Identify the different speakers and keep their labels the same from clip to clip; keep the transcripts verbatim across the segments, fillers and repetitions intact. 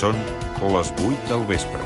Speaker 1: Són les vuit del vespre.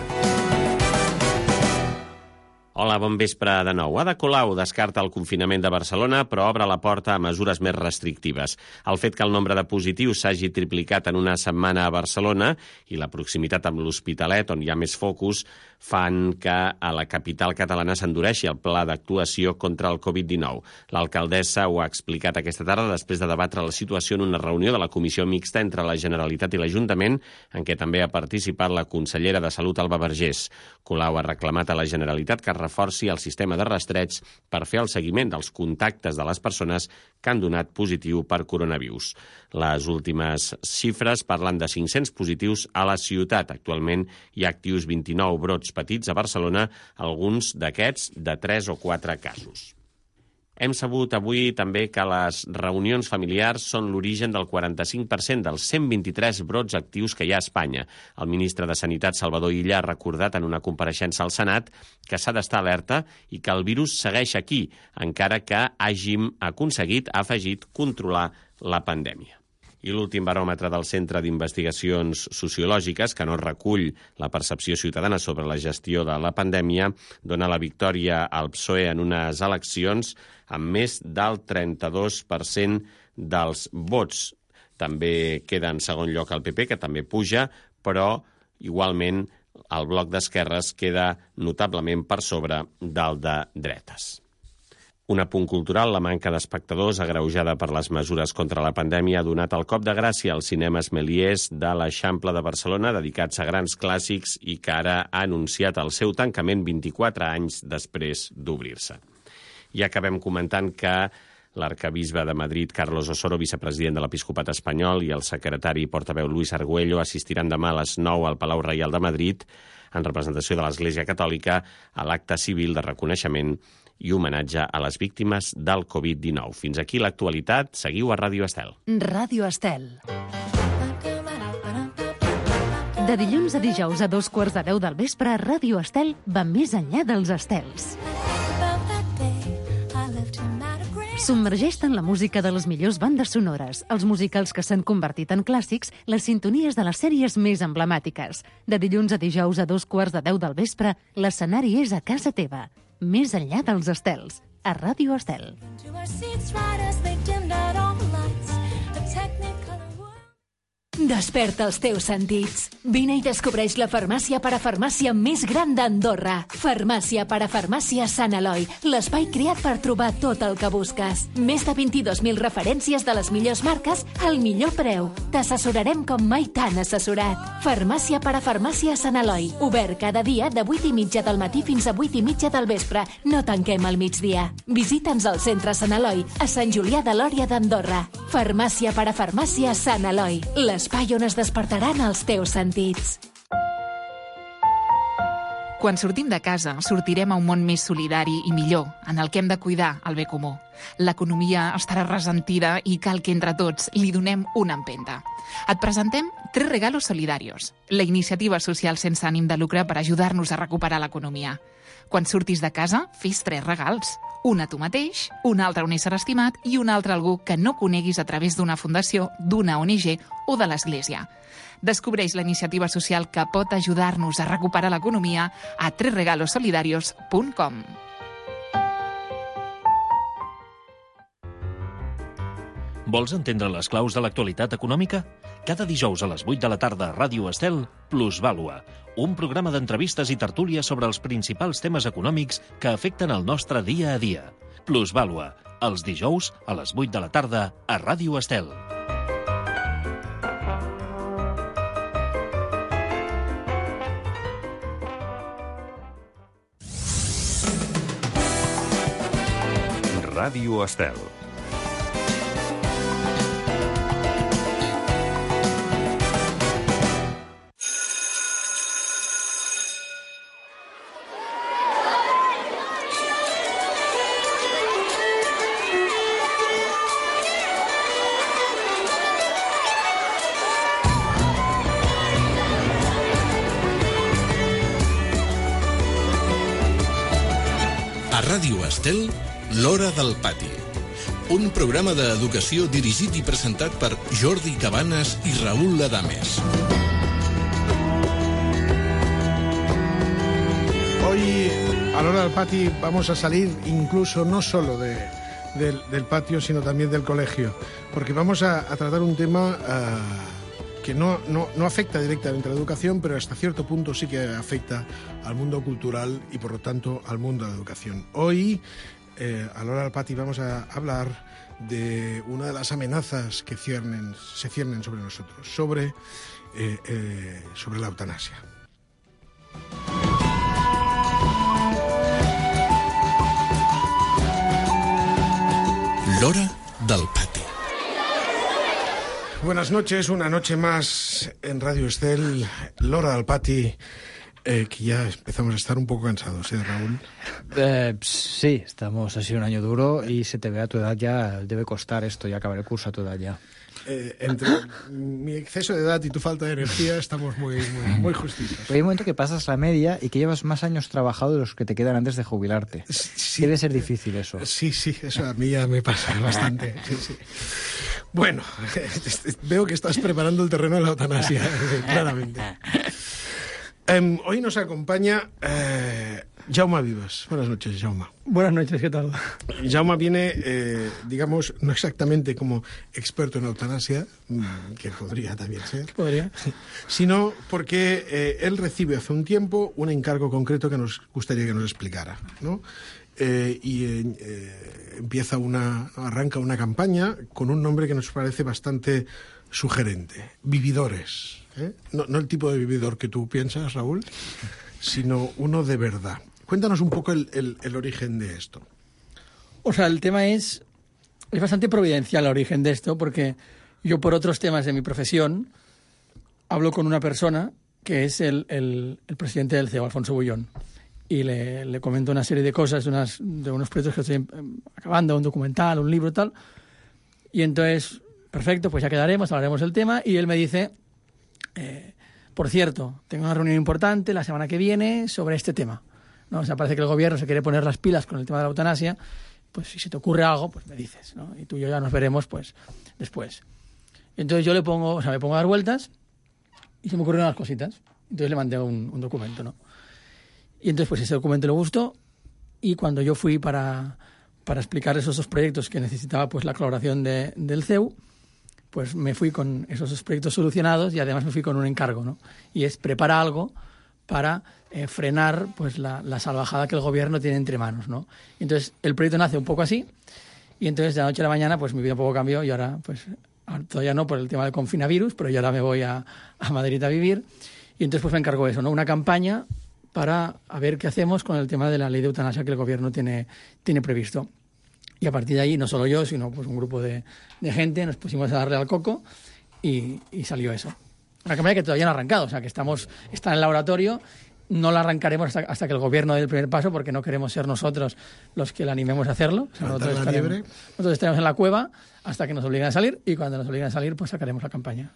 Speaker 2: Hola, bon vespre de nou. Ada Colau descarta el confinament de Barcelona, però obre la porta a mesures més restrictives. El fet que el nombre de positius s'hagi triplicat en una setmana a Barcelona i la proximitat amb l'Hospitalet, on hi ha més focus, fan que a la capital catalana s'endureixi el pla d'actuació contra el covid dinou. L'alcaldessa ho ha explicat aquesta tarda després de debatre la situació en una reunió de la comissió mixta entre la Generalitat i l'Ajuntament, en què també ha participat la consellera de Salut, Alba Vergés. Colau ha reclamat a la Generalitat que reforci el sistema de rastreig per fer el seguiment dels contactes de les persones que han donat positiu per coronavirus. Les últimes xifres parlen de cinc-cents positius a la ciutat. Actualment hi ha actius vint-i-nou brots petits a Barcelona, alguns d'aquests de tres o quatre casos. Hem sabut avui també que les reunions familiars són l'origen del quaranta-cinc per cent dels cent vint-i-tres brots actius que hi ha a Espanya. El ministre de Sanitat, Salvador Illa, ha recordat en una compareixença al Senat que s'ha d'estar alerta i que el virus segueix aquí, encara que hàgim aconseguit, ha afegit, controlar la pandèmia. I l'últim baròmetre del Centre d'Investigacions Sociològiques, que no recull la percepció ciutadana sobre la gestió de la pandèmia, dona la victòria al P S O E en unes eleccions amb més del trenta-dos per cent dels vots. També queda en segon lloc el P P, que també puja, però igualment el bloc d'esquerres queda notablement per sobre del de dretes. Un apunt cultural, la manca d'espectadors agreujada per les mesures contra la pandèmia ha donat el cop de gràcia als cinemes Méliès de l'Eixample de Barcelona, dedicats a grans clàssics i que ara ha anunciat el seu tancament vint-i-quatre anys després d'obrir-se. I acabem comentant que l'arcabisbe de Madrid, Carlos Osoro, vicepresident de l'Episcopat espanyol, i el secretari i portaveu Luis Argüello assistiran demà a les nou al Palau Reial de Madrid en representació de l'Església Catòlica a l'acte civil de reconeixement i homenatge a les víctimes del covid dinou. Fins aquí l'actualitat. Seguiu a Ràdio Estel.
Speaker 3: Ràdio Estel. De dilluns a dijous a dos quarts de deu del vespre, Ràdio Estel va més enllà dels estels. Submergeix-te en la música de les millors bandes sonores, els musicals que s'han convertit en clàssics, les sintonies de les sèries més emblemàtiques. De dilluns a dijous a dos quarts de deu del vespre, l'escenari és a casa teva. Més enllà dels estels, a Ràdio Estel. Desperta els teus sentits. Vine i descobreix la farmàcia parafarmàcia més gran d'Andorra. Farmàcia parafarmàcia Sant Eloi, l'espai creat per trobar tot el que busques. Més de vint-i-dos mil referències de les millors marques al millor preu. T'assessorarem com mai t'han assessorat. Farmàcia parafarmàcia Sant Eloi, obert cada dia de vuit i mitja del matí fins a vuit i mitja del vespre. No tanquem al migdia. Visita'ns al centre Sant Eloi, a Sant Julià de Lòria d'Andorra. Farmàcia parafarmàcia Sant Eloi, les l'espai on es despertaran els teus sentits.
Speaker 4: Quan sortim de casa, sortirem a un món més solidari i millor, en el que hem de cuidar el bé comú. L'economia estarà ressentida i cal que entre tots li donem una empenta. Et presentem Tres Regalos Solidarios, la iniciativa social sense ànim de lucre per ajudar-nos a recuperar l'economia. Quan surtis de casa, fes tres regals. Un a tu mateix, un altre a un ésser estimat i un altre a algú que no coneguis a través d'una fundació, d'una O N G o de l'Església. Descobreix la iniciativa social que pot ajudar-nos a recuperar l'economia a tres regalos solidarios punt com.
Speaker 5: Vols entendre les claus de l'actualitat econòmica? Cada dijous a les vuit de la tarda a Ràdio Estel, Plusvàlua, un programa d'entrevistes i tertúlies sobre els principals temes econòmics que afecten el nostre dia a dia. Plusvàlua, els dijous a les vuit de la tarda a Ràdio Estel.
Speaker 1: Ràdio Estel.
Speaker 6: A Ràdio Estel, L'Hora del Pati. Un programa d'educació dirigit i presentat per Jordi Cabanes i Raül Adames.
Speaker 7: Hoy, a la hora del patio, vamos a salir incluso no solo de, del, del patio, sino también del colegio, porque vamos a, a tratar un tema uh, que no, no, no afecta directamente a la educación, pero hasta cierto punto sí que afecta al mundo cultural y, por lo tanto, al mundo de la educación. Hoy, eh, a la hora del patio, vamos a hablar de una de las amenazas que ciernen, se ciernen sobre nosotros, sobre, eh, eh, sobre la eutanasia.
Speaker 6: L'hora del pati.
Speaker 7: Buenas noches, una noche más en Radio Estel, l'hora del pati, eh, que ya empezamos a estar un poco cansados, ¿eh, Raúl?
Speaker 8: Eh, sí, estamos, ha sido un año duro y se te ve a tu edad ya, debe costar esto, ya acabar el curso a tu edad ya.
Speaker 7: Eh, entre mi exceso de edad y tu falta de energía estamos muy, muy, muy justitos.
Speaker 8: Pero hay un momento que pasas la media y que llevas más años trabajado de los que te quedan antes de jubilarte.
Speaker 7: Sí,
Speaker 8: debe ser difícil eso.
Speaker 7: Sí, sí, eso a mí ya me pasa bastante. Sí, sí. Bueno, veo que estás preparando el terreno de la eutanasia, claramente. Um, hoy nos acompaña eh, Jaume Vives. Buenas noches, Jaume.
Speaker 9: Buenas noches, ¿qué tal?
Speaker 7: Jaume viene, eh, digamos, no exactamente como experto en eutanasia, que podría también ser.
Speaker 9: Podría.
Speaker 7: Sino porque eh, él recibe hace un tiempo un encargo concreto que nos gustaría que nos explicara, ¿no? Eh, y eh, empieza una, arranca una campaña con un nombre que nos parece bastante sugerente. Vividores. ¿eh? No, no el tipo de vividor que tú piensas, Raúl, sino uno de verdad. Cuéntanos un poco el, el, el origen de esto.
Speaker 9: O sea, el tema es, es bastante providencial el origen de esto, porque yo por otros temas de mi profesión hablo con una persona que es el, el, el presidente del C E O, Alfonso Bullón, y le, le comento una serie de cosas, de, unas, de unos proyectos que estoy acabando, un documental, un libro y tal, y entonces, perfecto, pues ya quedaremos, hablaremos del tema, y él me dice, eh, por cierto, tengo una reunión importante la semana que viene sobre este tema, ¿no? O sea, parece que el gobierno se quiere poner las pilas con el tema de la eutanasia, pues si se te ocurre algo, pues me dices, ¿no? Y tú y yo ya nos veremos, pues, después. Y entonces yo le pongo, o sea, me pongo a dar vueltas y se me ocurrieron unas cositas. Entonces le mandé un, un documento, ¿no? Y entonces, pues ese documento le gustó, y cuando yo fui para, para explicar esos dos proyectos que necesitaba, pues, la colaboración de, del C E U, pues me fui con esos dos proyectos solucionados y además me fui con un encargo, ¿no? Y es prepara algo para eh, frenar, pues, la, la salvajada que el gobierno tiene entre manos, ¿no? Y entonces el proyecto nace un poco así, y entonces de la noche a la mañana, pues mi vida un poco cambió, y ahora, pues, todavía no por el tema del confinavirus, pero yo ahora me voy a, a Madrid a vivir, y entonces pues me encargo eso, ¿no? Una campaña para a ver qué hacemos con el tema de la ley de eutanasia que el gobierno tiene, tiene previsto. Y a partir de ahí, no solo yo, sino pues un grupo de, de gente, nos pusimos a darle al coco y, y salió eso. Una campaña que todavía no ha arrancado, o sea, que estamos, está en el laboratorio, no la arrancaremos hasta, hasta que el gobierno dé el primer paso, porque no queremos ser nosotros los que la animemos a hacerlo. O sea, nosotros, estaremos, nosotros estaremos en la cueva hasta que nos obliguen a salir, y cuando nos obliguen a salir, pues sacaremos la campaña.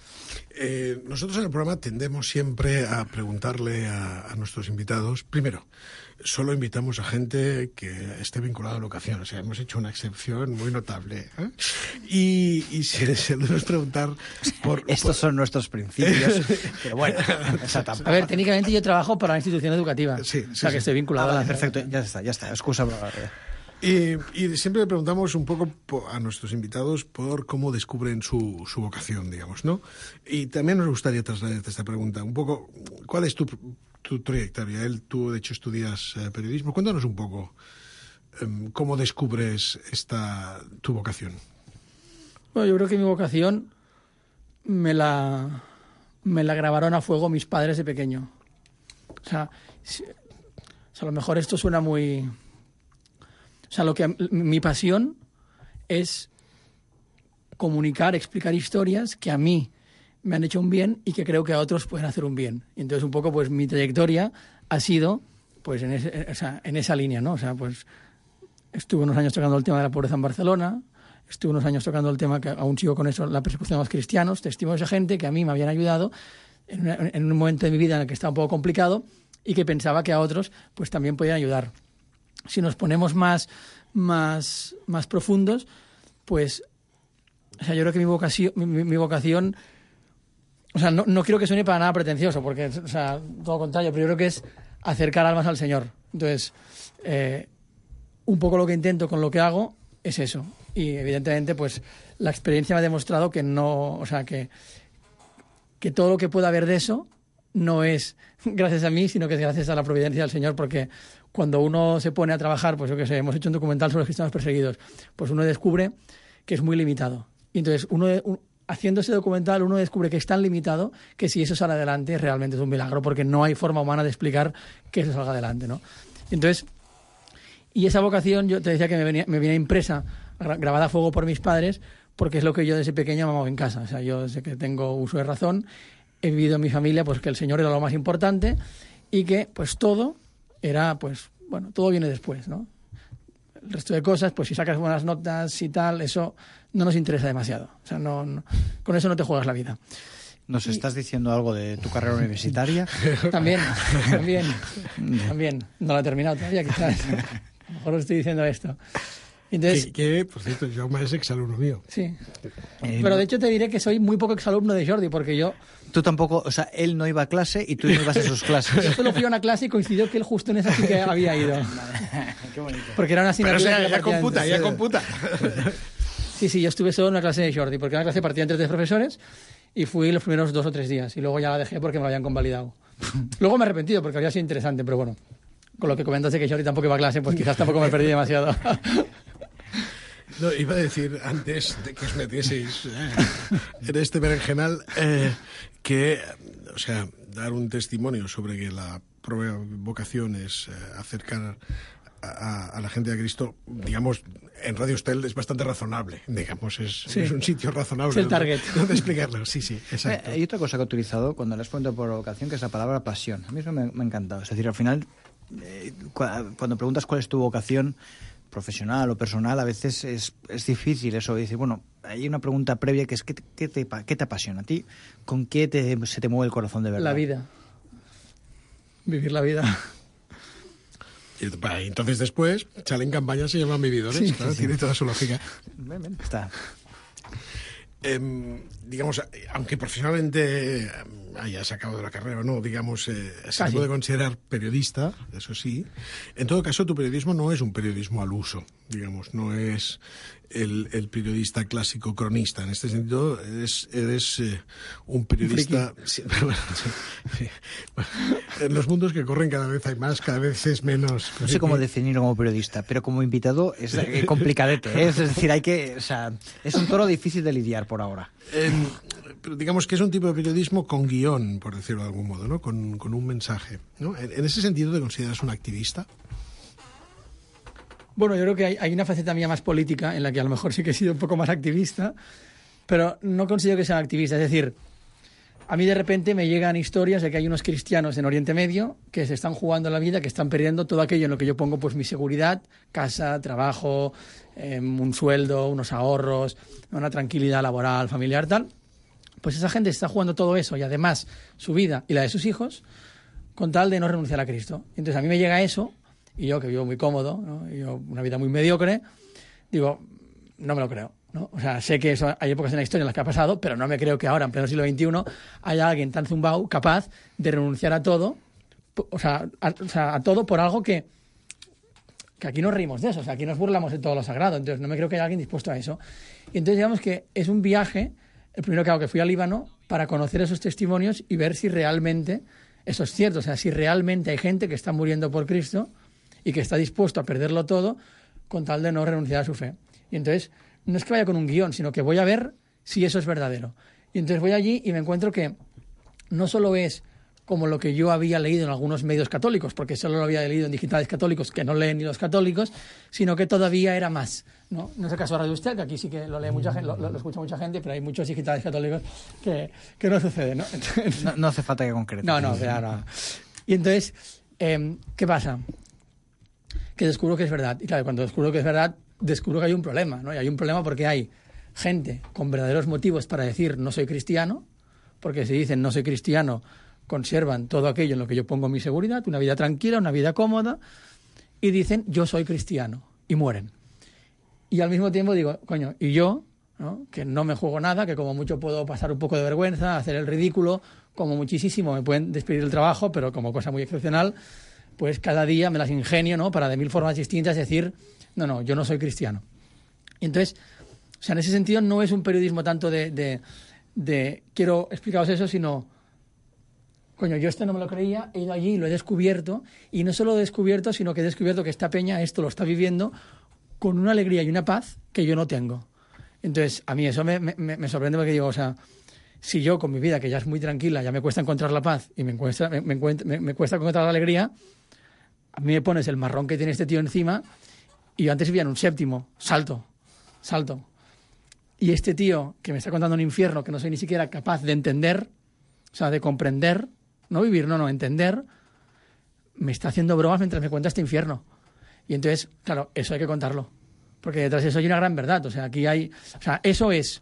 Speaker 7: Eh, nosotros en el programa tendemos siempre a preguntarle a, a nuestros invitados, primero, solo invitamos a gente que esté vinculada a la educación, o sea, hemos hecho una excepción muy notable, ¿eh? Y, y se, se debemos preguntar por...
Speaker 8: Estos
Speaker 7: por...
Speaker 8: son nuestros principios, pero bueno, esa
Speaker 9: a ver, técnicamente yo trabajo para la institución educativa,
Speaker 7: sí, sí,
Speaker 9: o sea,
Speaker 7: sí.
Speaker 9: que estoy vinculado
Speaker 8: ah,
Speaker 9: a la...
Speaker 8: Perfecto, ya está, ya está, excusa para...
Speaker 7: Y, y siempre le preguntamos un poco a nuestros invitados por cómo descubren su, su vocación, digamos, ¿no? Y también nos gustaría trasladarte esta pregunta, un poco, ¿cuál es tu, tu trayectoria? Él, tú, de hecho, estudias eh, periodismo. Cuéntanos un poco eh, cómo descubres esta tu vocación.
Speaker 9: Bueno, yo creo que mi vocación me la, me la grabaron a fuego mis padres de pequeño. O sea, si, o sea, a lo mejor esto suena muy... O sea, lo que mi pasión es comunicar, explicar historias que a mí me han hecho un bien y que creo que a otros pueden hacer un bien. Y entonces un poco pues mi trayectoria ha sido pues en, ese, o sea, en esa línea, ¿no? O sea, pues estuve unos años tocando el tema de la pobreza en Barcelona, estuve unos años tocando el tema que aún sigo con eso, la persecución de los cristianos, testimonios de gente que a mí me habían ayudado en, una, en un momento de mi vida en el que estaba un poco complicado y que pensaba que a otros pues también podían ayudar. Si nos ponemos más, más, más profundos, pues, o sea, yo creo que mi vocación, mi, mi vocación, o sea, no, no quiero que suene para nada pretencioso, porque, o sea, todo lo contrario, pero yo creo que es acercar almas al Señor. Entonces, eh, un poco lo que intento con lo que hago es eso. Y evidentemente, pues la experiencia me ha demostrado que no, o sea, que, que todo lo que pueda haber de eso no es gracias a mí, sino que es gracias a la providencia del Señor, porque cuando uno se pone a trabajar, pues yo qué sé, hemos hecho un documental sobre los cristianos perseguidos, pues uno descubre que es muy limitado. Y entonces, uno, un, haciendo ese documental, uno descubre que es tan limitado que si eso sale adelante realmente es un milagro, porque no hay forma humana de explicar que eso salga adelante, ¿no? Entonces, y esa vocación, yo te decía que me venía, me venía impresa, grabada a fuego por mis padres, porque es lo que yo desde pequeño amaba en casa. O sea, yo desde que tengo uso de razón he vivido en mi familia pues que el Señor era lo más importante y que pues todo era, pues, bueno, todo viene después, ¿no? El resto de cosas, pues si sacas buenas notas y tal, eso no nos interesa demasiado. O sea, no, no con eso no te juegas la vida.
Speaker 8: ¿Nos y... estás diciendo algo de tu carrera universitaria?
Speaker 9: También, también, también. No la he terminado todavía, quizás. A lo mejor os estoy diciendo esto. Entonces,
Speaker 7: que, que, por cierto, Jaume es exalumno mío.
Speaker 9: Sí. Eh, Pero de hecho te diré que soy muy poco exalumno de Jordi, porque yo...
Speaker 8: Tú tampoco, o sea, él no iba a clase y tú no ibas a sus clases.
Speaker 9: Yo solo fui a una clase y coincidió que él justo en esa sí que había ido.
Speaker 8: Qué bonito.
Speaker 9: Porque era una asignatura...
Speaker 7: Pero o sea, ya computa, ya computa.
Speaker 9: Sí, sí, yo estuve solo en una clase de Jordi, porque era una clase partida entre tres profesores y fui los primeros dos o tres días. Y luego ya la dejé porque me lo habían convalidado. Luego me he arrepentido porque había sido interesante, pero bueno, con lo que comentas de que Jordi tampoco iba a clase, pues quizás tampoco me perdí demasiado.
Speaker 7: No, iba a decir antes de que os metieseis eh, en este berenjenal eh, que, o sea, dar un testimonio sobre que la propia vocación es eh, acercar a, a la gente a Cristo, digamos, en Radio Estel es bastante razonable, digamos, es,
Speaker 9: sí.
Speaker 7: es un sitio razonable.
Speaker 9: Es el target.
Speaker 7: ¿no? De explicarlo, sí, sí, exacto.
Speaker 8: Eh, hay otra cosa que he utilizado cuando les pregunto por vocación, que es la palabra pasión. A mí eso me, me ha encantado. Es decir, al final, eh, cu- cuando preguntas cuál es tu vocación profesional o personal, a veces es, es difícil eso. Dice, bueno, hay una pregunta previa que es ¿qué, qué, te, ¿qué te apasiona a ti? ¿Con qué te, se te mueve el corazón de verdad?
Speaker 9: La vida. Vivir la vida.
Speaker 7: Y entonces después salen campañas y se llaman vividores,
Speaker 9: sí,
Speaker 7: claro,
Speaker 9: sí, sí.
Speaker 7: tiene toda su lógica.
Speaker 8: Bien, bien. Está.
Speaker 7: Eh, digamos, aunque profesionalmente haya sacado de la carrera o no, digamos, eh, se
Speaker 9: Casi.
Speaker 7: puede considerar periodista, eso sí. En todo caso, tu periodismo no es un periodismo al uso, digamos, no es el, el periodista clásico cronista. En este sentido, eres, eres eh, un periodista... Sí, bueno, sí, sí. Bueno, en los mundos que corren cada vez hay más, cada vez es menos...
Speaker 8: No sé cómo definirlo como periodista, pero como invitado es eh, complicadete, ¿eh? Es decir, hay que, o sea, es un toro difícil de lidiar por ahora.
Speaker 7: Eh, pero digamos que es un tipo de periodismo con guión, por decirlo de algún modo, ¿no? Con, con un mensaje, ¿no? En, en ese sentido, ¿te consideras un activista?
Speaker 9: Bueno, yo creo que hay, hay una faceta mía más política en la que a lo mejor sí que he sido un poco más activista, pero no considero que sea un activista. Es decir, a mí de repente me llegan historias de que hay unos cristianos en Oriente Medio que se están jugando la vida, que están perdiendo todo aquello en lo que yo pongo pues mi seguridad, casa, trabajo, eh, un sueldo, unos ahorros, una tranquilidad laboral, familiar, tal. Pues esa gente está jugando todo eso y además su vida y la de sus hijos con tal de no renunciar a Cristo. Entonces a mí me llega eso y yo, que vivo muy cómodo, ¿no? Y yo, una vida muy mediocre, digo, no me lo creo, ¿no? O sea, sé que eso, hay épocas en la historia en las que ha pasado, pero no me creo que ahora, en pleno siglo veintiuno, haya alguien tan zumbao capaz de renunciar a todo, o sea, a, o sea, a todo por algo que, que aquí nos reímos de eso, o sea, aquí nos burlamos de todo lo sagrado, entonces no me creo que haya alguien dispuesto a eso. Y entonces digamos que es un viaje, el primero que hago, que fui al Líbano, para conocer esos testimonios y ver si realmente eso es cierto, o sea, si realmente hay gente que está muriendo por Cristo y que está dispuesto a perderlo todo con tal de no renunciar a su fe. Y entonces, no es que vaya con un guión, sino que voy a ver si eso es verdadero. Y entonces voy allí y me encuentro que no solo es como lo que yo había leído en algunos medios católicos, porque solo lo había leído en digitales católicos que no leen ni los católicos, sino que todavía era más, ¿no? No es el caso de Radio Estel, que aquí sí que lo lee mucha gente, lo, lo escucha mucha gente, pero hay muchos digitales católicos que, que no sucede, ¿no? Entonces,
Speaker 8: no, no hace falta que concrete.
Speaker 9: No, no, claro. No. Y entonces, eh, ¿qué pasa? Que descubro que es verdad. Y claro, cuando descubro que es verdad, descubro que hay un problema, ¿no? Y hay un problema porque hay gente con verdaderos motivos para decir no soy cristiano, porque si dicen no soy cristiano, conservan todo aquello en lo que yo pongo mi seguridad, una vida tranquila, una vida cómoda, y dicen yo soy cristiano, y mueren. Y al mismo tiempo digo, coño, y yo, ¿no? Que no me juego nada, que como mucho puedo pasar un poco de vergüenza, hacer el ridículo, como muchísimo me pueden despedir del trabajo, pero como cosa muy excepcional, pues cada día me las ingenio, ¿no? Para de mil formas distintas decir, no, no, yo no soy cristiano. Y entonces, o sea, en ese sentido no es un periodismo tanto de, de, de quiero explicaros eso, sino, coño, yo esto no me lo creía, he ido allí y lo he descubierto, y no solo lo he descubierto, sino que he descubierto que esta peña esto lo está viviendo con una alegría y una paz que yo no tengo. Entonces, a mí eso me, me, me sorprende porque digo, o sea, si yo con mi vida, que ya es muy tranquila, ya me cuesta encontrar la paz y me cuesta, me, me, me, me cuesta encontrar la alegría, a mí me pones el marrón que tiene este tío encima y yo antes vivía en un séptimo, salto, salto. Y este tío que me está contando un infierno que no soy ni siquiera capaz de entender, o sea, de comprender, no vivir, no, no, entender, me está haciendo bromas mientras me cuenta este infierno. Y entonces, claro, eso hay que contarlo. Porque detrás de eso hay una gran verdad. O sea, aquí hay... O sea, eso es...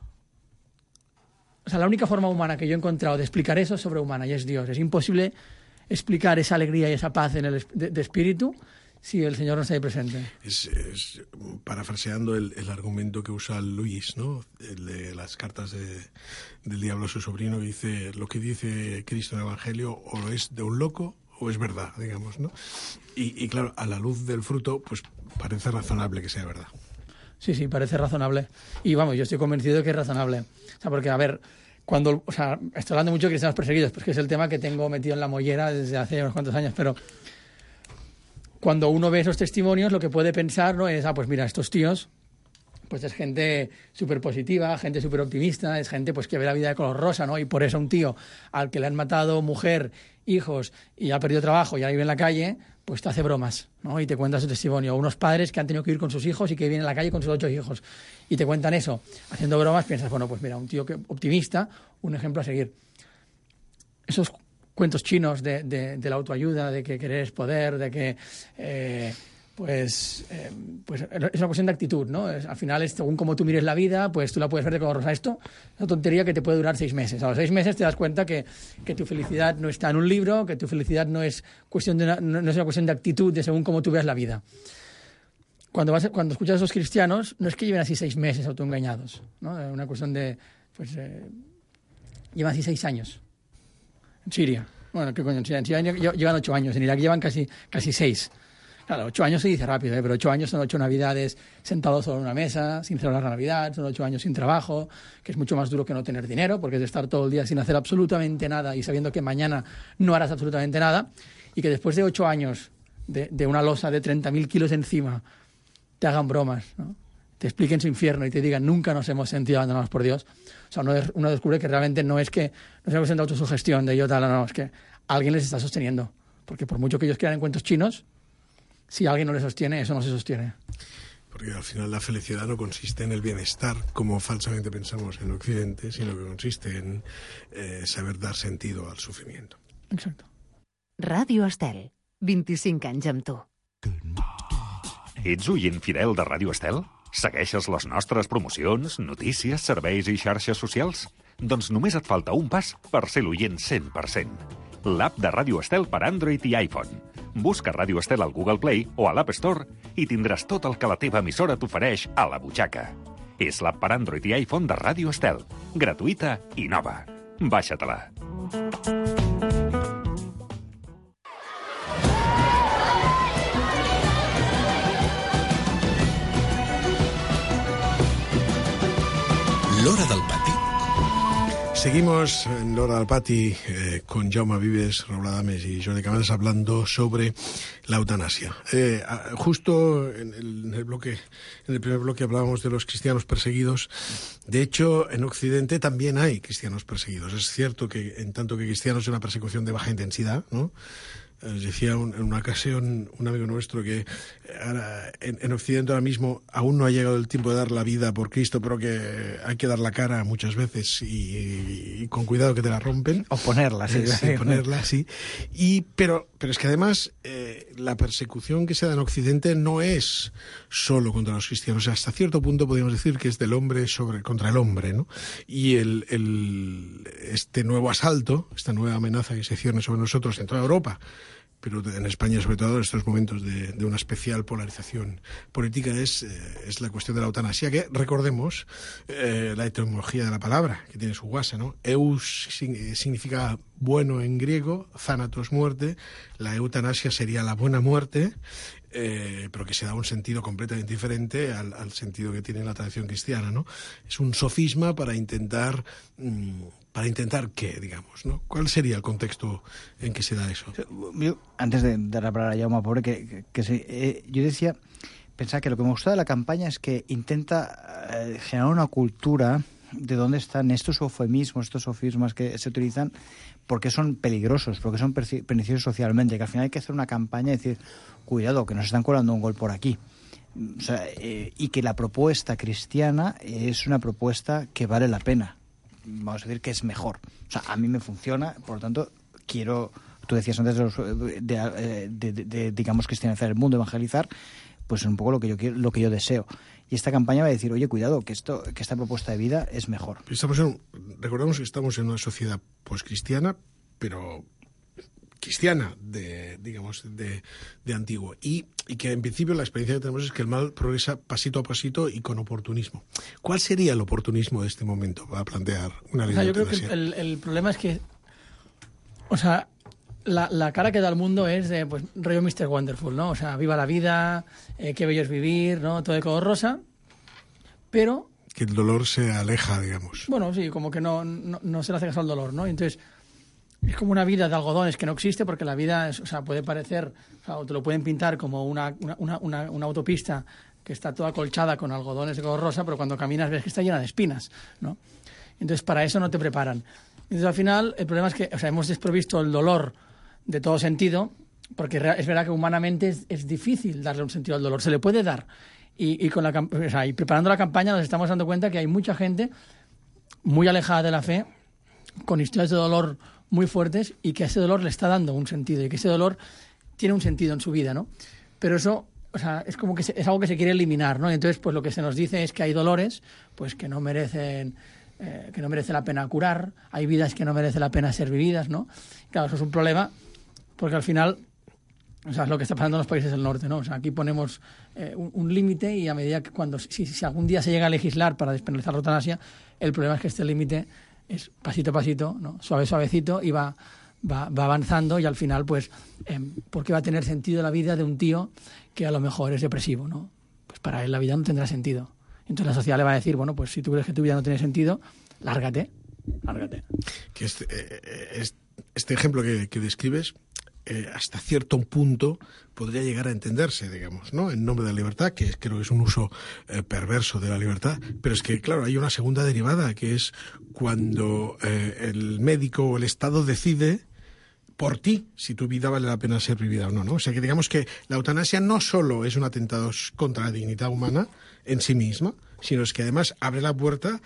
Speaker 9: O sea, la única forma humana que yo he encontrado de explicar eso es sobrehumana y es Dios. Es imposible explicar esa alegría y esa paz en el, de, de espíritu si el Señor no está ahí presente.
Speaker 7: Es, es parafraseando el, el argumento que usa Luis, ¿no? El de las cartas de, del diablo a su sobrino, que dice, lo que dice Cristo en el Evangelio o es de un loco o es verdad, digamos, ¿no? Y, y claro, a la luz del fruto, pues parece razonable que sea verdad.
Speaker 9: Sí, sí, parece razonable. Y vamos, yo estoy convencido de que es razonable. O sea, porque, a ver, cuando... O sea, estoy hablando mucho de cristianos perseguidos, pues que es el tema que tengo metido en la mollera desde hace unos cuantos años, pero cuando uno ve esos testimonios, lo que puede pensar, ¿no? Es, ah, pues mira, estos tíos, pues es gente súper positiva, gente súper optimista, es gente pues que ve la vida de color rosa, ¿no? Y por eso un tío al que le han matado mujer, hijos y ha perdido trabajo y ahora vive en la calle, pues te hace bromas, ¿no? Y te cuenta su testimonio. Unos padres que han tenido que ir con sus hijos y que viven en la calle con sus ocho hijos y te cuentan eso. Haciendo bromas piensas, bueno, pues mira, un tío que optimista, un ejemplo a seguir. Esos cuentos chinos de, de, de la autoayuda, de que querer es poder, de que... Eh, Pues, eh, pues es una cuestión de actitud, ¿no? Es, al final, es, según cómo tú mires la vida, pues tú la puedes ver de color rosa. Esto es una tontería que te puede durar seis meses. A los seis meses te das cuenta que, que tu felicidad no está en un libro, que tu felicidad no es, cuestión de una, no, no es una cuestión de actitud, de según cómo tú veas la vida. Cuando, vas, cuando escuchas a esos cristianos, no es que lleven así seis meses autoengañados, ¿no? Es una cuestión de... pues eh, llevan así seis años. En Siria. Bueno, ¿qué coño? En Siria, en Siria llevan ocho años. En Irak llevan casi, casi seis. Claro, ocho años se dice rápido, ¿eh? Pero ocho años son ocho navidades sentados sobre una mesa, sin celebrar la Navidad, son ocho años sin trabajo, que es mucho más duro que no tener dinero, porque es de estar todo el día sin hacer absolutamente nada y sabiendo que mañana no harás absolutamente nada, y que después de ocho años de, de una losa de treinta mil kilos encima te hagan bromas, ¿no? Te expliquen su infierno y te digan nunca nos hemos sentido abandonados por Dios. O sea, uno, uno descubre que realmente no es que no es una cuestión de autosugestión, de yo tal, no, no, es que alguien les está sosteniendo, porque por mucho que ellos crean en cuentos chinos, si alguien no le sostiene, eso no se sostiene.
Speaker 7: Porque al final la felicidad no consiste en el bienestar, como falsamente pensamos en Occidente, sino que consiste en eh, saber dar sentido al sufrimiento.
Speaker 9: Exacto.
Speaker 10: Ràdio Estel, vint-i-cinc anys amb tu.
Speaker 1: Ets oient fidel de Ràdio Estel? Segueixes les nostres promocions, notícies, serveis i xarxes socials? Doncs només et falta un pas per ser l'oient cent per cent. L'app de Ràdio Estel per Android i iPhone. Busca Ràdio Estel al Google Play o a l'App Store i tindràs tot el que la teva emissora t'ofereix a la butxaca. És l'app per Android i iPhone de Ràdio Estel. Gratuïta i nova. Baixa-te-la.
Speaker 6: L'Hora del Pati.
Speaker 7: Seguimos en L'Hora del Pati eh, con Jaume Vives, Raúl Adames y Jordi Camales hablando sobre la eutanasia. Eh, justo en el, en el bloque, en el primer bloque hablábamos de los cristianos perseguidos. De hecho, en Occidente también hay cristianos perseguidos. Es cierto que en tanto que cristianos es una persecución de baja intensidad, ¿no? Decía un, en una ocasión un amigo nuestro que ahora, en, en Occidente ahora mismo aún no ha llegado el tiempo de dar la vida por Cristo, pero que hay que dar la cara muchas veces y, y con cuidado que te la rompen.
Speaker 8: O ponerla, sí.
Speaker 7: sí ponerla, sí. Y, pero, pero es que además eh, la persecución que se da en Occidente no es solo contra los cristianos. O sea, hasta cierto punto podríamos decir que es del hombre sobre contra el hombre, ¿no? Y el, el, este nuevo asalto, esta nueva amenaza que se cierne sobre nosotros en toda Europa, pero en España sobre todo en estos momentos de, de una especial polarización política es, eh, es la cuestión de la eutanasia, que recordemos eh, la etimología de la palabra, que tiene su guasa, ¿no? Eus significa bueno en griego, thanatos muerte, la eutanasia sería la buena muerte, eh, pero que se da un sentido completamente diferente al, al sentido que tiene la tradición cristiana, ¿no? Es un sofisma para intentar... Mmm, ¿Para intentar qué, digamos, no? ¿Cuál sería el contexto en que se da eso?
Speaker 8: Yo, antes de dar la palabra a Jaume Pobre, que, que, que se, eh, yo decía, pensaba que lo que me gustó de la campaña es que intenta eh, generar una cultura de dónde están estos eufemismos, estos sofismas que se utilizan, porque son peligrosos, porque son perniciosos socialmente, que al final hay que hacer una campaña y decir, cuidado, que nos están colando un gol por aquí. O sea, eh, y que la propuesta cristiana es una propuesta que vale la pena. Vamos a decir que es mejor. O sea, a mí me funciona, por lo tanto, quiero, tú decías antes de, los, de, de, de, de digamos, cristianizar el mundo, evangelizar, pues es un poco lo que yo quiero, lo que yo deseo. Y esta campaña va a decir, oye, cuidado, que esto, que esta propuesta de vida es mejor.
Speaker 7: Estamos en, recordemos que estamos en una sociedad pues cristiana, pero cristiana, de, digamos, de, de antiguo. Y, y que en principio la experiencia que tenemos es que el mal progresa pasito a pasito y con oportunismo. ¿Cuál sería el oportunismo de este momento para plantear una ley
Speaker 9: o sea,
Speaker 7: de
Speaker 9: yo creo que el, el problema es que, o sea, la, la cara que da el mundo es de, pues, rollo mister Wonderful, ¿no? O sea, viva la vida, eh, qué bello es vivir, ¿no? Todo de color rosa, pero...
Speaker 7: Que el dolor se aleja, digamos.
Speaker 9: Bueno, sí, como que no, no, no se le hace caso al dolor, ¿no? Entonces... Es como una vida de algodones que no existe, porque la vida es, o sea, puede parecer, o sea, o te lo pueden pintar como una, una, una, una autopista que está toda acolchada con algodones de color rosa, pero cuando caminas ves que está llena de espinas, ¿no? Entonces, para eso no te preparan. Entonces, al final, el problema es que, o sea, hemos desprovisto el dolor de todo sentido, porque es verdad que humanamente es, es difícil darle un sentido al dolor. Se le puede dar. Y, y, con la, o sea, y preparando la campaña nos estamos dando cuenta que hay mucha gente muy alejada de la fe, con historias de dolor muy fuertes, y que a ese dolor le está dando un sentido, y que ese dolor tiene un sentido en su vida, ¿no? Pero eso, o sea, es como que se, es algo que se quiere eliminar, ¿no? Entonces, pues lo que se nos dice es que hay dolores, pues que no merecen, eh, que no merece la pena curar, hay vidas que no merece la pena ser vividas, ¿no? Claro, eso es un problema, porque al final, o sea, es lo que está pasando en los países del norte, ¿no? O sea, aquí ponemos eh, un, un límite, y a medida que cuando, si, si algún día se llega a legislar para despenalizar la eutanasia, el problema es que este límite es pasito a pasito, ¿no? Suave, suavecito, y va, va, va avanzando, y al final, pues, eh, ¿por qué va a tener sentido la vida de un tío que a lo mejor es depresivo, ¿no? Pues para él la vida no tendrá sentido. Entonces la sociedad le va a decir, bueno, pues si tú crees que tu vida no tiene sentido, lárgate, lárgate.
Speaker 7: Que este, eh, este ejemplo que, que describes, eh, hasta cierto punto podría llegar a entenderse, digamos, ¿no? En nombre de la libertad, que es, creo que es un uso eh, perverso de la libertad, pero es que, claro, hay una segunda derivada, que es cuando eh, el médico o el Estado decide por ti si tu vida vale la pena ser vivida o no, ¿no? O sea, que digamos que la eutanasia no solo es un atentado contra la dignidad humana en sí misma, sino es que además abre la puerta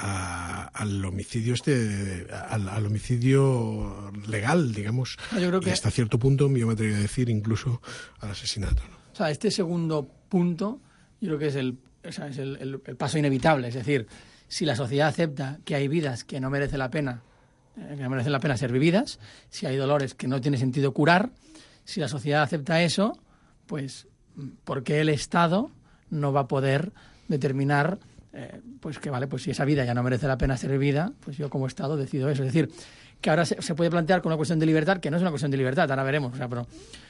Speaker 7: a, al homicidio este, al, al homicidio legal, digamos,
Speaker 9: yo creo que...
Speaker 7: y hasta cierto punto, yo me atrevería a decir, incluso al asesinato, ¿no?
Speaker 9: O sea, este segundo punto, yo creo que es el, o sea, es el, el, el paso inevitable, es decir, si la sociedad acepta que hay vidas que no merece la pena que no merecen la pena ser vividas, si hay dolores que no tiene sentido curar, si la sociedad acepta eso, pues ¿por qué el Estado no va a poder determinar eh, pues que vale, pues si esa vida ya no merece la pena ser vivida, pues yo como Estado decido eso? Es decir, que ahora se, se puede plantear con una cuestión de libertad, que no es una cuestión de libertad, ahora veremos, o sea, pero,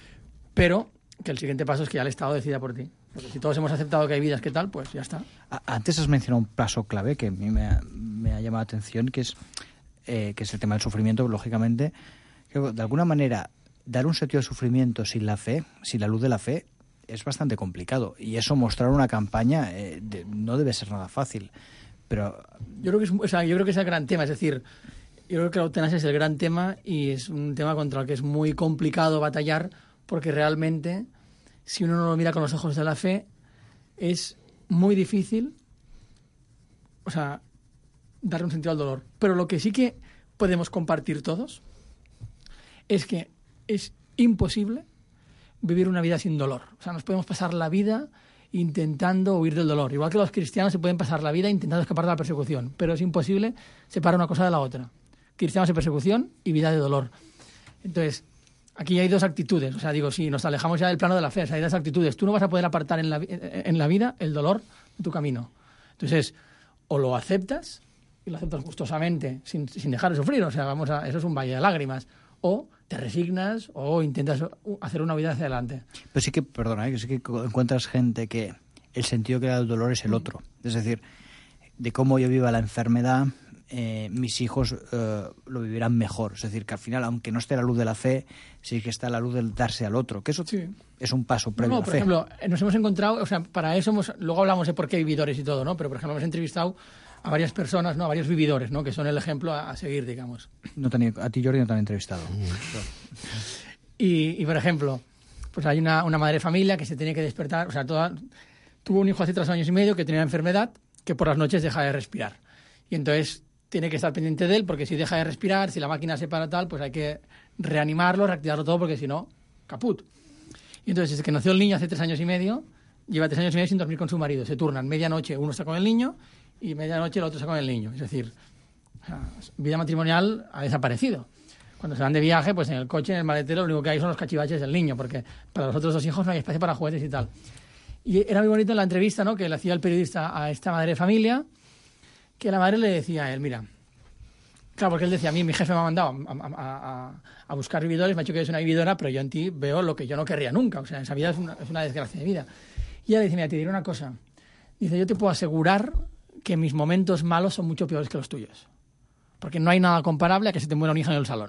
Speaker 9: pero que el siguiente paso es que ya el Estado decida por ti. Porque si todos hemos aceptado que hay vidas que tal, pues ya está.
Speaker 8: Antes has mencionado un paso clave que a mí me ha, me ha llamado la atención, que es Eh, que es el tema del sufrimiento, lógicamente. Creo que, de alguna manera, dar un sentido al sufrimiento sin la fe, sin la luz de la fe, es bastante complicado. Y eso, mostrar una campaña, eh, de, no debe ser nada fácil. Pero
Speaker 9: yo creo que es, o sea, yo creo que es el gran tema. Es decir, yo creo que la eutanasia es el gran tema, y es un tema contra el que es muy complicado batallar, porque realmente, si uno no lo mira con los ojos de la fe, es muy difícil, o sea, darle un sentido al dolor. Pero lo que sí que podemos compartir todos es que es imposible vivir una vida sin dolor. O sea, nos podemos pasar la vida intentando huir del dolor. Igual que los cristianos se pueden pasar la vida intentando escapar de la persecución, pero es imposible separar una cosa de la otra. Cristianos de persecución y vida de dolor. Entonces, aquí hay dos actitudes. O sea, digo, si nos alejamos ya del plano de la fe, o sea, hay dos actitudes. Tú no vas a poder apartar en la, en la vida el dolor de tu camino. Entonces, o lo aceptas, y lo aceptas gustosamente, sin, sin dejar de sufrir, o sea, vamos a, eso es un valle de lágrimas, o te resignas o intentas hacer una vida hacia adelante.
Speaker 8: Pero sí que, perdona, ¿eh? que sí que encuentras gente que el sentido que da el dolor es el otro. Es decir, de cómo yo viva la enfermedad, eh, mis hijos eh, lo vivirán mejor. Es decir, que al final, aunque no esté la luz de la fe, sí que está la luz del darse al otro, que eso sí. es un paso previo
Speaker 9: no, no,
Speaker 8: a la
Speaker 9: por
Speaker 8: fe.
Speaker 9: ejemplo, nos hemos encontrado, o sea, para eso hemos, luego hablamos de por qué vividores y todo, ¿no? Pero, por ejemplo, hemos entrevistado a varias personas, ¿no? A varios vividores, ¿no? Que son el ejemplo a, a seguir, digamos.
Speaker 8: No te han, a ti, Jordi, no te han entrevistado.
Speaker 9: y, y, por ejemplo, pues hay una, una madre de familia que se tenía que despertar, o sea, toda, tuvo un hijo hace tres años y medio que tenía una enfermedad que por las noches deja de respirar. Y entonces tiene que estar pendiente de él, porque si deja de respirar, si la máquina se para tal, pues hay que reanimarlo, reactivarlo todo, porque si no, caput. Y entonces, desde que nació el niño hace tres años y medio, lleva tres años y medio sin dormir con su marido. Se turnan. Medianoche uno está con el niño y medianoche el otro está con el niño. Es decir, o sea, vida matrimonial ha desaparecido. Cuando se van de viaje, pues en el coche, en el maletero, lo único que hay son los cachivaches del niño, porque para los otros dos hijos no hay espacio para juguetes y tal. Y era muy bonito en la entrevista, ¿no?, que le hacía el periodista a esta madre de familia, que la madre le decía a él, mira, claro, porque él decía, a mí mi jefe me ha mandado a, a, a, a buscar vividores, me ha dicho que eres una vividora, pero yo en ti veo lo que yo no querría nunca, o sea, esa vida es una, es una desgracia de vida. Y ella le dice, mira, te diré una cosa, dice, yo te puedo asegurar que mis momentos malos son mucho peores que los tuyos, porque no hay nada comparable a que se te muera un hijo en el salón.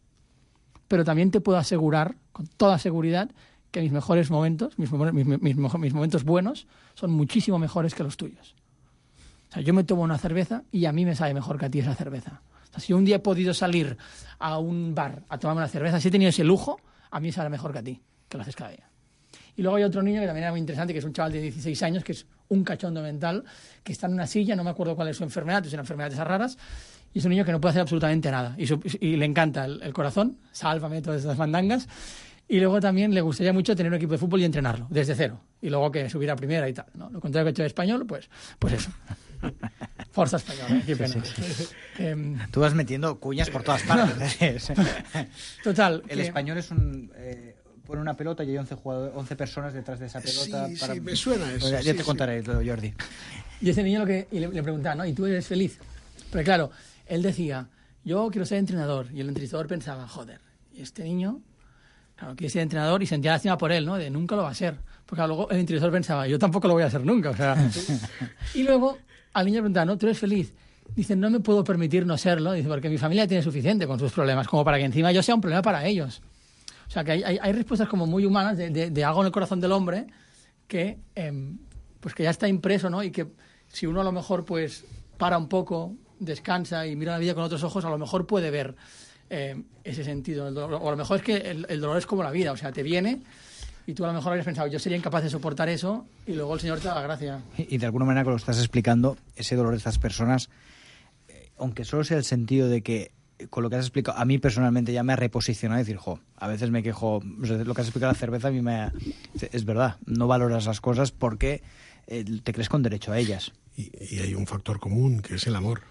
Speaker 9: Pero también te puedo asegurar, con toda seguridad, que mis mejores momentos, mis, mis, mis, mis momentos buenos, son muchísimo mejores que los tuyos. O sea, yo me tomo una cerveza y a mí me sabe mejor que a ti esa cerveza. O sea, si un día he podido salir a un bar a tomarme una cerveza, si he tenido ese lujo, a mí me sabe mejor que a ti, que lo haces cada día. Y luego hay otro niño que también era muy interesante, que es un chaval de dieciséis años, que es un cachondo mental, que está en una silla, no me acuerdo cuál es su enfermedad, es una enfermedad de esas raras, y es un niño que no puede hacer absolutamente nada. Y, su, y le encanta el, el corazón, sálvame todas esas mandangas. Y luego también le gustaría mucho tener un equipo de fútbol y entrenarlo, desde cero. Y luego que subir a primera y tal, ¿no? Lo contrario que he hecho de español, pues, pues eso. Forza española, ¿eh? Qué pena. Sí, sí, sí. Eh,
Speaker 8: Tú vas metiendo cuñas por todas partes.
Speaker 9: Total.
Speaker 8: El que... español es un... Eh, pone una pelota y hay once, jugadores, once personas detrás de esa pelota.
Speaker 7: Sí,
Speaker 8: para...
Speaker 7: sí, me suena eso.
Speaker 8: Pues ya
Speaker 7: sí,
Speaker 8: te contaré, sí. Jordi.
Speaker 9: Y ese niño lo que y le, le preguntaba, ¿no? ¿Y tú eres feliz? Pero claro, él decía, yo quiero ser entrenador. Y el entrevistador pensaba, joder, ¿y este niño? Claro, quiere ser entrenador y sentía lástima por él, ¿no? De nunca lo va a ser. Porque claro, luego el entrevistador pensaba, yo tampoco lo voy a hacer nunca, o sea... Y luego al niño le preguntaba, ¿no? ¿Tú eres feliz? Dice, no me puedo permitir no serlo, dice, porque mi familia tiene suficiente con sus problemas, como para que encima yo sea un problema para ellos. O sea, que hay, hay, hay respuestas como muy humanas de, de, de algo en el corazón del hombre que, eh, pues que ya está impreso, ¿no? Y que si uno a lo mejor pues para un poco, descansa y mira la vida con otros ojos, a lo mejor puede ver eh, ese sentido. El dolor, o a lo mejor es que el, el dolor es como la vida, o sea, te viene y tú a lo mejor habrías pensado, yo sería incapaz de soportar eso, y luego el Señor te da la gracia.
Speaker 8: Y, y de alguna manera, que lo estás explicando, ese dolor de estas personas, eh, aunque solo sea el sentido de que, con lo que has explicado, a mí personalmente ya me ha reposicionado y decir, jo, a veces me quejo, o sea, lo que has explicado de la cerveza a mí me ha, es verdad, no valoras las cosas porque eh, te crees con derecho a ellas.
Speaker 7: Y, y hay un factor común, que es el amor.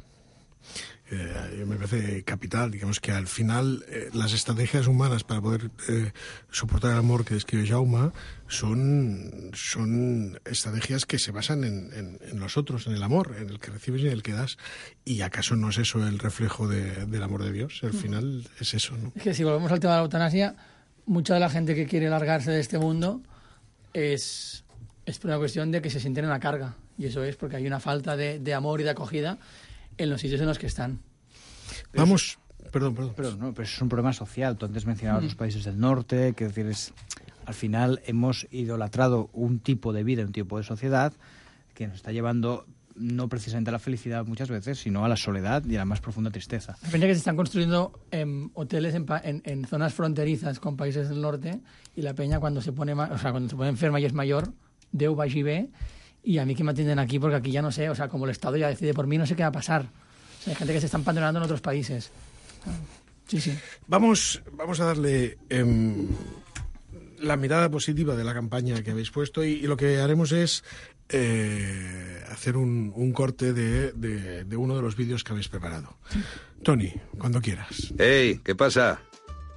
Speaker 7: Eh, me parece capital, digamos que al final eh, las estrategias humanas para poder eh, soportar el amor que describe Jaume son, son estrategias que se basan en, en, en los otros, en el amor, en el que recibes y en el que das. ¿Y acaso no es eso el reflejo de, del amor de Dios? Al final es eso, ¿no?
Speaker 9: Es que si volvemos al tema de la eutanasia, mucha de la gente que quiere largarse de este mundo es, es por una cuestión de que se sienten en la carga, y eso es porque hay una falta de, de amor y de acogida en los sitios en los que están.
Speaker 7: Vamos, perdón, perdón.
Speaker 8: Pero, no, pero es un problema social. Tú antes mencionabas mm. los países del norte, que decir, es, al final hemos idolatrado un tipo de vida, un tipo de sociedad que nos está llevando no precisamente a la felicidad muchas veces, sino a la soledad y a la más profunda tristeza.
Speaker 9: Depende que se están construyendo eh, hoteles en, en, en zonas fronterizas con países del norte, y la peña cuando se pone, o sea, cuando se pone enferma y es mayor, Déu vagi bé. Y a mí que me atienden aquí, porque aquí ya no sé, o sea, como el Estado ya decide por mí, no sé qué va a pasar. O sea, hay gente que se está empadronando en otros países. Sí, sí.
Speaker 7: Vamos, vamos a darle eh, la mirada positiva de la campaña que habéis puesto, y, y lo que haremos es eh, hacer un, un corte de, de, de uno de los vídeos que habéis preparado. Tony, cuando quieras.
Speaker 11: ¡Hey! ¿Qué pasa?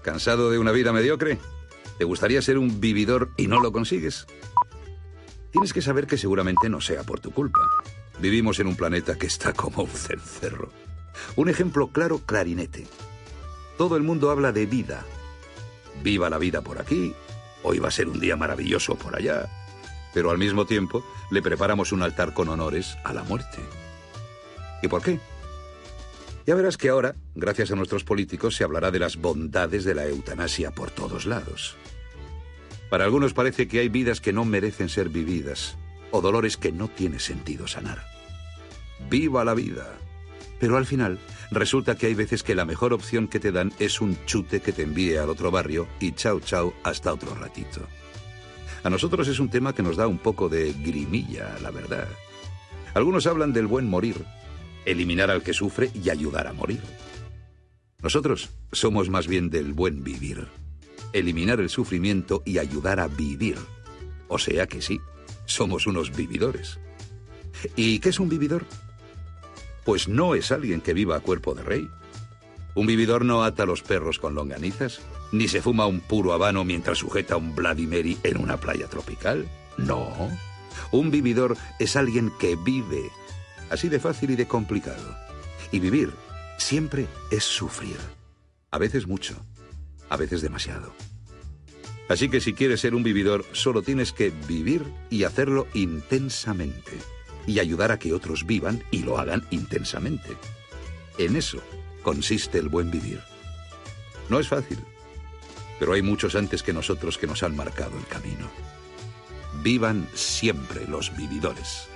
Speaker 11: ¿Cansado de una vida mediocre? ¿Te gustaría ser un vividor y no lo consigues? Tienes que saber que seguramente no sea por tu culpa. Vivimos en un planeta que está como un cencerro. Un ejemplo claro, clarinete. Todo el mundo habla de vida. Viva la vida por aquí, hoy va a ser un día maravilloso por allá. Pero al mismo tiempo le preparamos un altar con honores a la muerte. ¿Y por qué? Ya verás que ahora, gracias a nuestros políticos, se hablará de las bondades de la eutanasia por todos lados. Para algunos parece que hay vidas que no merecen ser vividas, o dolores que no tiene sentido sanar. ¡Viva la vida! Pero al final, resulta que hay veces que la mejor opción que te dan es un chute que te envíe al otro barrio y chao chao hasta otro ratito. A nosotros es un tema que nos da un poco de grimilla, la verdad. Algunos hablan del buen morir, eliminar al que sufre y ayudar a morir. Nosotros somos más bien del buen vivir, eliminar el sufrimiento y ayudar a vivir. O sea que sí, somos unos vividores. ¿Y qué es un vividor? Pues no es alguien que viva a cuerpo de rey. Un vividor no ata a los perros con longanizas, ni se fuma un puro habano mientras sujeta un Bloody Mary en una playa tropical. No. Un vividor es alguien que vive. Así de fácil y de complicado. Y vivir siempre es sufrir. A veces mucho, a veces demasiado. Así que si quieres ser un vividor, solo tienes que vivir y hacerlo intensamente. Y ayudar a que otros vivan y lo hagan intensamente. En eso consiste el buen vivir. No es fácil, pero hay muchos antes que nosotros que nos han marcado el camino. Vivan siempre los vividores.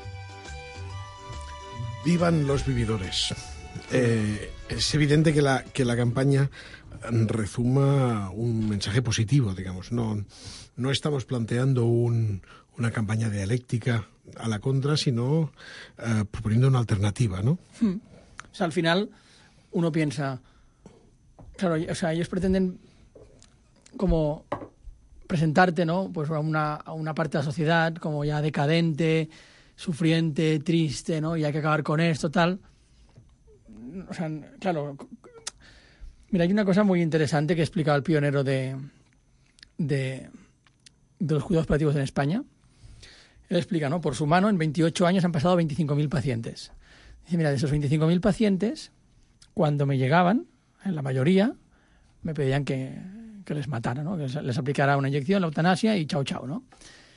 Speaker 7: Vivan los vividores. Eh, es evidente que la, que la campaña rezuma un mensaje positivo, digamos. No, no estamos planteando un, una campaña dialéctica a la contra, sino uh, proponiendo una alternativa, ¿no?
Speaker 9: Hmm. O sea, al final uno piensa, claro, o sea, ellos pretenden como presentarte, ¿no? Pues a una, a una parte de la sociedad como ya decadente, sufriente, triste, ¿no? Y hay que acabar con esto, tal. O sea, claro. Mira, hay una cosa muy interesante que explicaba el pionero de, de, de los cuidados paliativos en España. Él explica, ¿no? Por su mano, en veintiocho años han pasado veinticinco mil pacientes. Dice, mira, de esos veinticinco mil pacientes, cuando me llegaban, en la mayoría, me pedían que, que les matara, ¿no? Que les, les aplicara una inyección, la eutanasia y chao, chao, ¿no?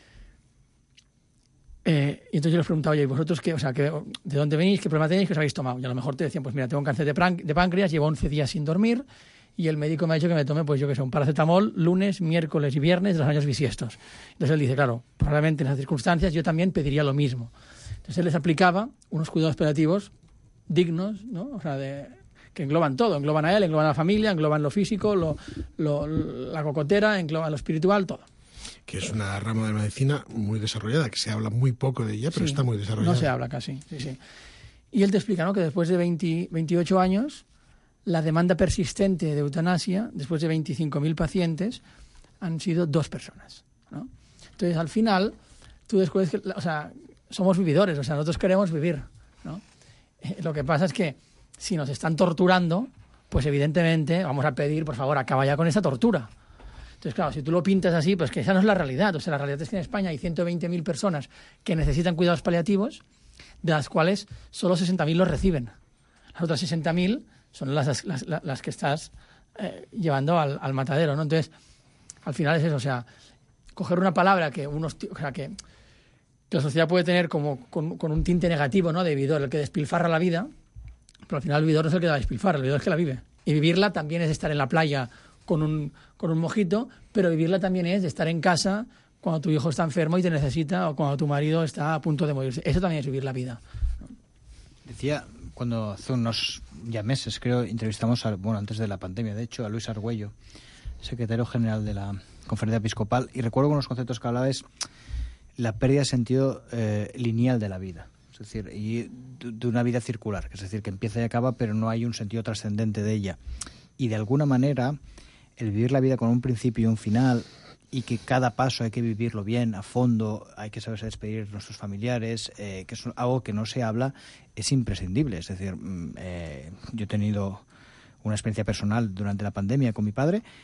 Speaker 9: Eh, y entonces yo les preguntaba, oye, ¿y vosotros qué? O sea, ¿qué, ¿de dónde venís? ¿Qué problema tenéis? ¿Qué os habéis tomado? Y a lo mejor te decían, pues mira, tengo un cáncer de, pran- de páncreas, llevo once días sin dormir y el médico me ha dicho que me tome, pues yo que sé, un paracetamol lunes, miércoles y viernes de los años bisiestos. Entonces él dice, claro, probablemente en esas circunstancias yo también pediría lo mismo. Entonces él les aplicaba unos cuidados paliativos dignos, ¿no? O sea, de, que engloban todo, engloban a él, engloban a la familia, engloban lo físico, lo, lo, la cocotera, engloban lo espiritual, todo.
Speaker 7: Que es una rama de medicina muy desarrollada, que se habla muy poco de ella, pero
Speaker 9: Sí,
Speaker 7: está muy desarrollada.
Speaker 9: no se habla casi, sí, sí. Y él te explica, ¿no?, que después de veinte, veintiocho años, la demanda persistente de eutanasia, después de veinticinco mil pacientes, han sido dos personas, ¿no? Entonces, al final, tú descubres que, o sea, somos vividores, o sea, nosotros queremos vivir, ¿no? Eh, lo que pasa es que si nos están torturando, pues evidentemente vamos a pedir, por favor, acaba ya con esa tortura. Entonces, claro, si tú lo pintas así, pues que esa no es la realidad. O sea, la realidad es que en España hay ciento veinte mil personas que necesitan cuidados paliativos, de las cuales solo sesenta mil los reciben. Las otras sesenta mil son las, las, las, las que estás eh, llevando al, al matadero, ¿no? Entonces, al final es eso, o sea, coger una palabra que unos, o sea, que, que la sociedad puede tener como con, con un tinte negativo, ¿no?, de vividor, el que despilfarra la vida, pero al final el vividor no es el que la despilfarra, el vividor es que la vive. Y vivirla también es estar en la playa con un, con un mojito, pero vivirla también es de estar en casa cuando tu hijo está enfermo y te necesita, o cuando tu marido está a punto de morirse. Eso también es vivir la vida.
Speaker 8: Decía, cuando hace unos ya meses, creo, entrevistamos, a, bueno, antes de la pandemia, de hecho, a Luis Argüello, secretario general de la Conferencia Episcopal, y recuerdo que unos conceptos que hablaba es la pérdida de sentido eh, lineal de la vida. Es decir, y de una vida circular, es decir, que empieza y acaba, pero no hay un sentido trascendente de ella. Y de alguna manera, el vivir la vida con un principio y un final, y que cada paso hay que vivirlo bien, a fondo, hay que saberse despedir de nuestros familiares, eh, que es algo que no se habla, es imprescindible. Es decir, eh, yo he tenido una experiencia personal durante la pandemia con mi padre,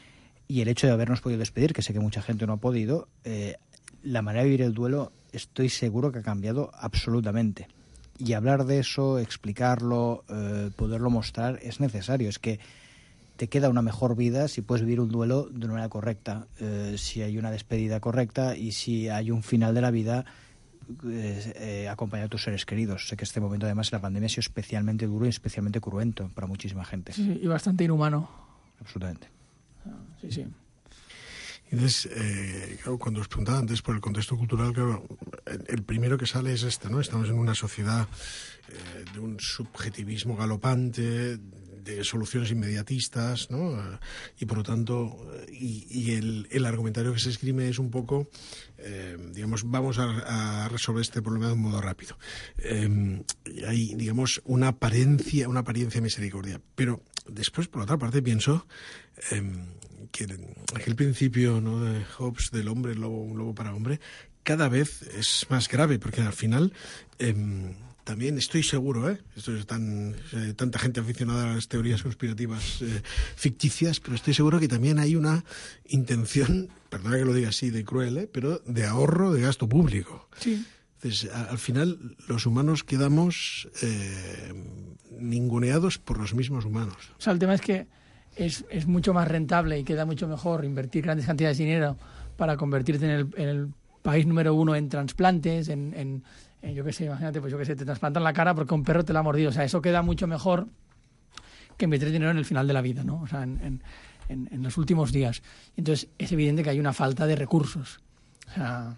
Speaker 8: y el hecho de habernos podido despedir, que sé que mucha gente no ha podido, eh, la manera de vivir el duelo estoy seguro que ha cambiado absolutamente. Y hablar de eso, explicarlo, eh, poderlo mostrar es necesario. Es que te queda una mejor vida si puedes vivir un duelo de una manera correcta, eh, si hay una despedida correcta y si hay un final de la vida eh, eh, acompañado de tus seres queridos. Sé que este momento además de la pandemia ha sido especialmente duro y especialmente cruento para muchísima gente.
Speaker 9: Sí, y bastante inhumano.
Speaker 8: Absolutamente.
Speaker 9: Sí, sí.
Speaker 7: Entonces, eh, claro, cuando os preguntaba antes por el contexto cultural, claro, el, el primero que sale es este, ¿no? Estamos en una sociedad eh, de un subjetivismo galopante, de soluciones inmediatistas, ¿no? Y por lo tanto, y, y el, el argumentario que se esgrime es un poco, eh, digamos, vamos a, a resolver este problema de un modo rápido. Eh, hay, digamos, una apariencia, una apariencia de misericordia. Pero después, por otra parte, pienso eh, que aquel principio, ¿no?, de Hobbes del hombre, lobo, un lobo para hombre, cada vez es más grave, porque al final eh, también estoy seguro, ¿eh? Esto es tan, eh, tanta gente aficionada a las teorías conspirativas eh, ficticias, pero estoy seguro que también hay una intención, perdona que lo diga así de cruel, ¿eh?, pero de ahorro de gasto público.
Speaker 9: Sí.
Speaker 7: Entonces, a, al final, los humanos quedamos eh, ninguneados por los mismos humanos.
Speaker 9: O sea, el tema es que es, es mucho más rentable y queda mucho mejor invertir grandes cantidades de dinero para convertirte en el, en el país número uno en trasplantes, en, en, en yo qué sé, imagínate, pues yo qué sé, te trasplantan la cara porque un perro te la ha mordido. O sea, eso queda mucho mejor que invertir dinero en el final de la vida, ¿no? O sea, en, en, en, en los últimos días. Entonces, es evidente que hay una falta de recursos. O sea,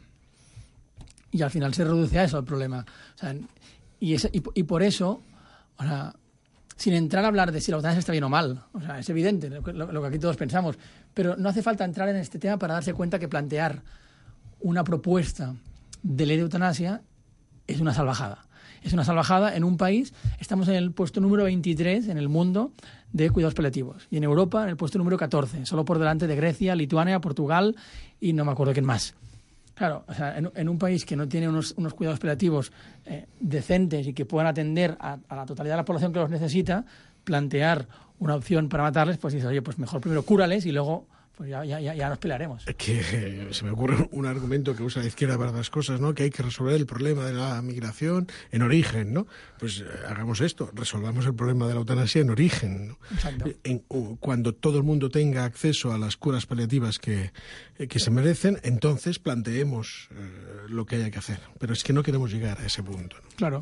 Speaker 9: y al final se reduce a eso el problema. O sea, y, es, y, y por eso, o sea, sin entrar a hablar de si la eutanasia está bien o mal, o sea, es evidente lo, lo, lo que aquí todos pensamos, pero no hace falta entrar en este tema para darse cuenta que plantear una propuesta de ley de eutanasia es una salvajada. Es una salvajada en un país, estamos en el puesto número veintitrés en el mundo de cuidados paliativos y en Europa en el puesto número catorce, solo por delante de Grecia, Lituania, Portugal y no me acuerdo quién más. Claro, o sea, en, en un país que no tiene unos, unos cuidados paliativos eh, decentes y que puedan atender a, a la totalidad de la población que los necesita, plantear una opción para matarles, pues dices, oye, pues mejor primero cúrales y luego pues ya, ya, ya nos pelearemos.
Speaker 7: Es que eh, se me ocurre un argumento que usa la izquierda para las cosas, ¿no? Que hay que resolver el problema de la migración en origen, ¿no? Pues eh, hagamos esto, resolvamos el problema de la eutanasia en origen, ¿no?
Speaker 9: Exacto.
Speaker 7: En, uh, cuando todo el mundo tenga acceso a las curas paliativas que, eh, que se merecen, entonces planteemos eh, lo que haya que hacer. Pero es que no queremos llegar a ese punto, ¿no?
Speaker 9: Claro.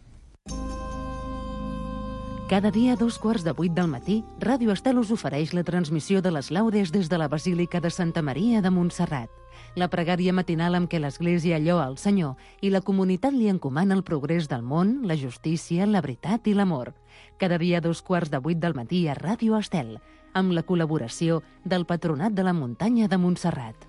Speaker 10: Cada dia a dos quarts de vuit del matí, Ràdio Estel us ofereix la transmissió de les laudes des de la Basílica de Santa Maria de Montserrat. La pregària matinal amb què l'Església lloa el Senyor i la comunitat li encomana el progrés del món, la justícia, la veritat i l'amor. Cada dia a dos quarts de vuit del matí a Ràdio Estel, amb la col·laboració del Patronat de la Muntanya de Montserrat.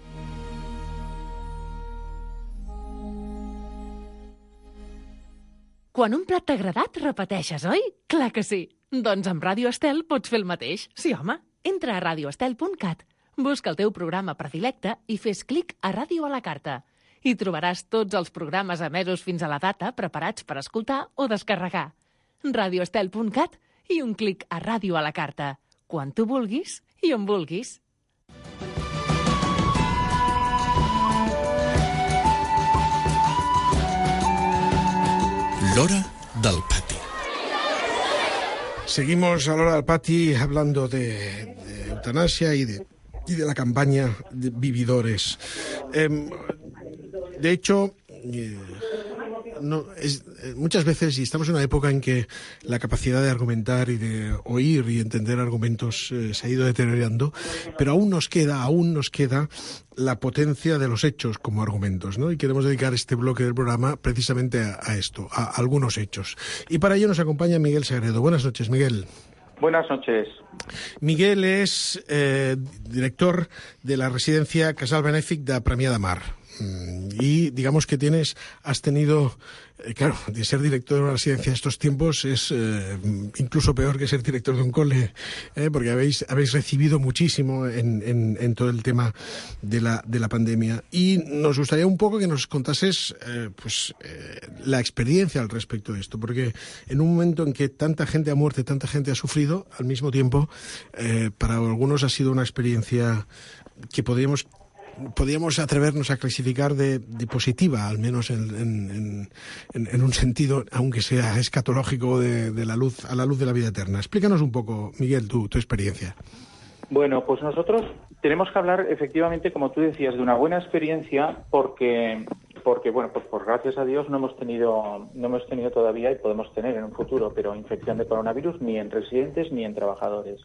Speaker 3: Quan un plat t'ha agradat, repeteixes, oi? Clar que sí. Doncs amb Ràdio Estel pots fer el mateix. Sí, home. Entra a radio estel punt cat, busca el teu programa predilecte i fes clic a Ràdio a la carta. Hi trobaràs tots els programes emesos fins a la data preparats per escoltar o descarregar. radio estel punt cat i un clic a Ràdio a la carta. Quan tu vulguis i on vulguis.
Speaker 6: L'hora del pati.
Speaker 7: Seguimos a la hora del pati hablando de, de eutanasia y de, y de la campaña de Vividores. Eh, de hecho, eh, no, es, eh, muchas veces, y estamos en una época en que la capacidad de argumentar y de oír y entender argumentos eh, se ha ido deteriorando, pero aún nos queda, aún nos queda la potencia de los hechos como argumentos, ¿no? Y queremos dedicar este bloque del programa precisamente a, a esto, a, a algunos hechos. Y para ello nos acompaña Miguel Sagredo. Buenas noches, Miguel.
Speaker 12: Buenas noches.
Speaker 7: Miguel es eh, director de la residencia Casal Benèfic de Premià de Mar. y digamos que tienes, has tenido, eh, claro, de ser director de una residencia estos tiempos es eh, incluso peor que ser director de un cole, eh, porque habéis habéis recibido muchísimo en, en, en todo el tema de la de la pandemia, y nos gustaría un poco que nos contases eh, pues eh, la experiencia al respecto de esto, porque en un momento en que tanta gente ha muerto, tanta gente ha sufrido, al mismo tiempo, eh, para algunos ha sido una experiencia que podríamos podríamos atrevernos a clasificar de, de positiva, al menos en, en, en, en un sentido, aunque sea escatológico, de, de la luz a la luz de la vida eterna. Explícanos un poco, Miguel, tu, tu experiencia.
Speaker 12: Bueno, pues nosotros tenemos que hablar, efectivamente, como tú decías, de una buena experiencia, porque, porque bueno, pues por gracias a Dios no hemos tenido, no hemos tenido todavía, y podemos tener en un futuro, pero infección de coronavirus ni en residentes ni en trabajadores.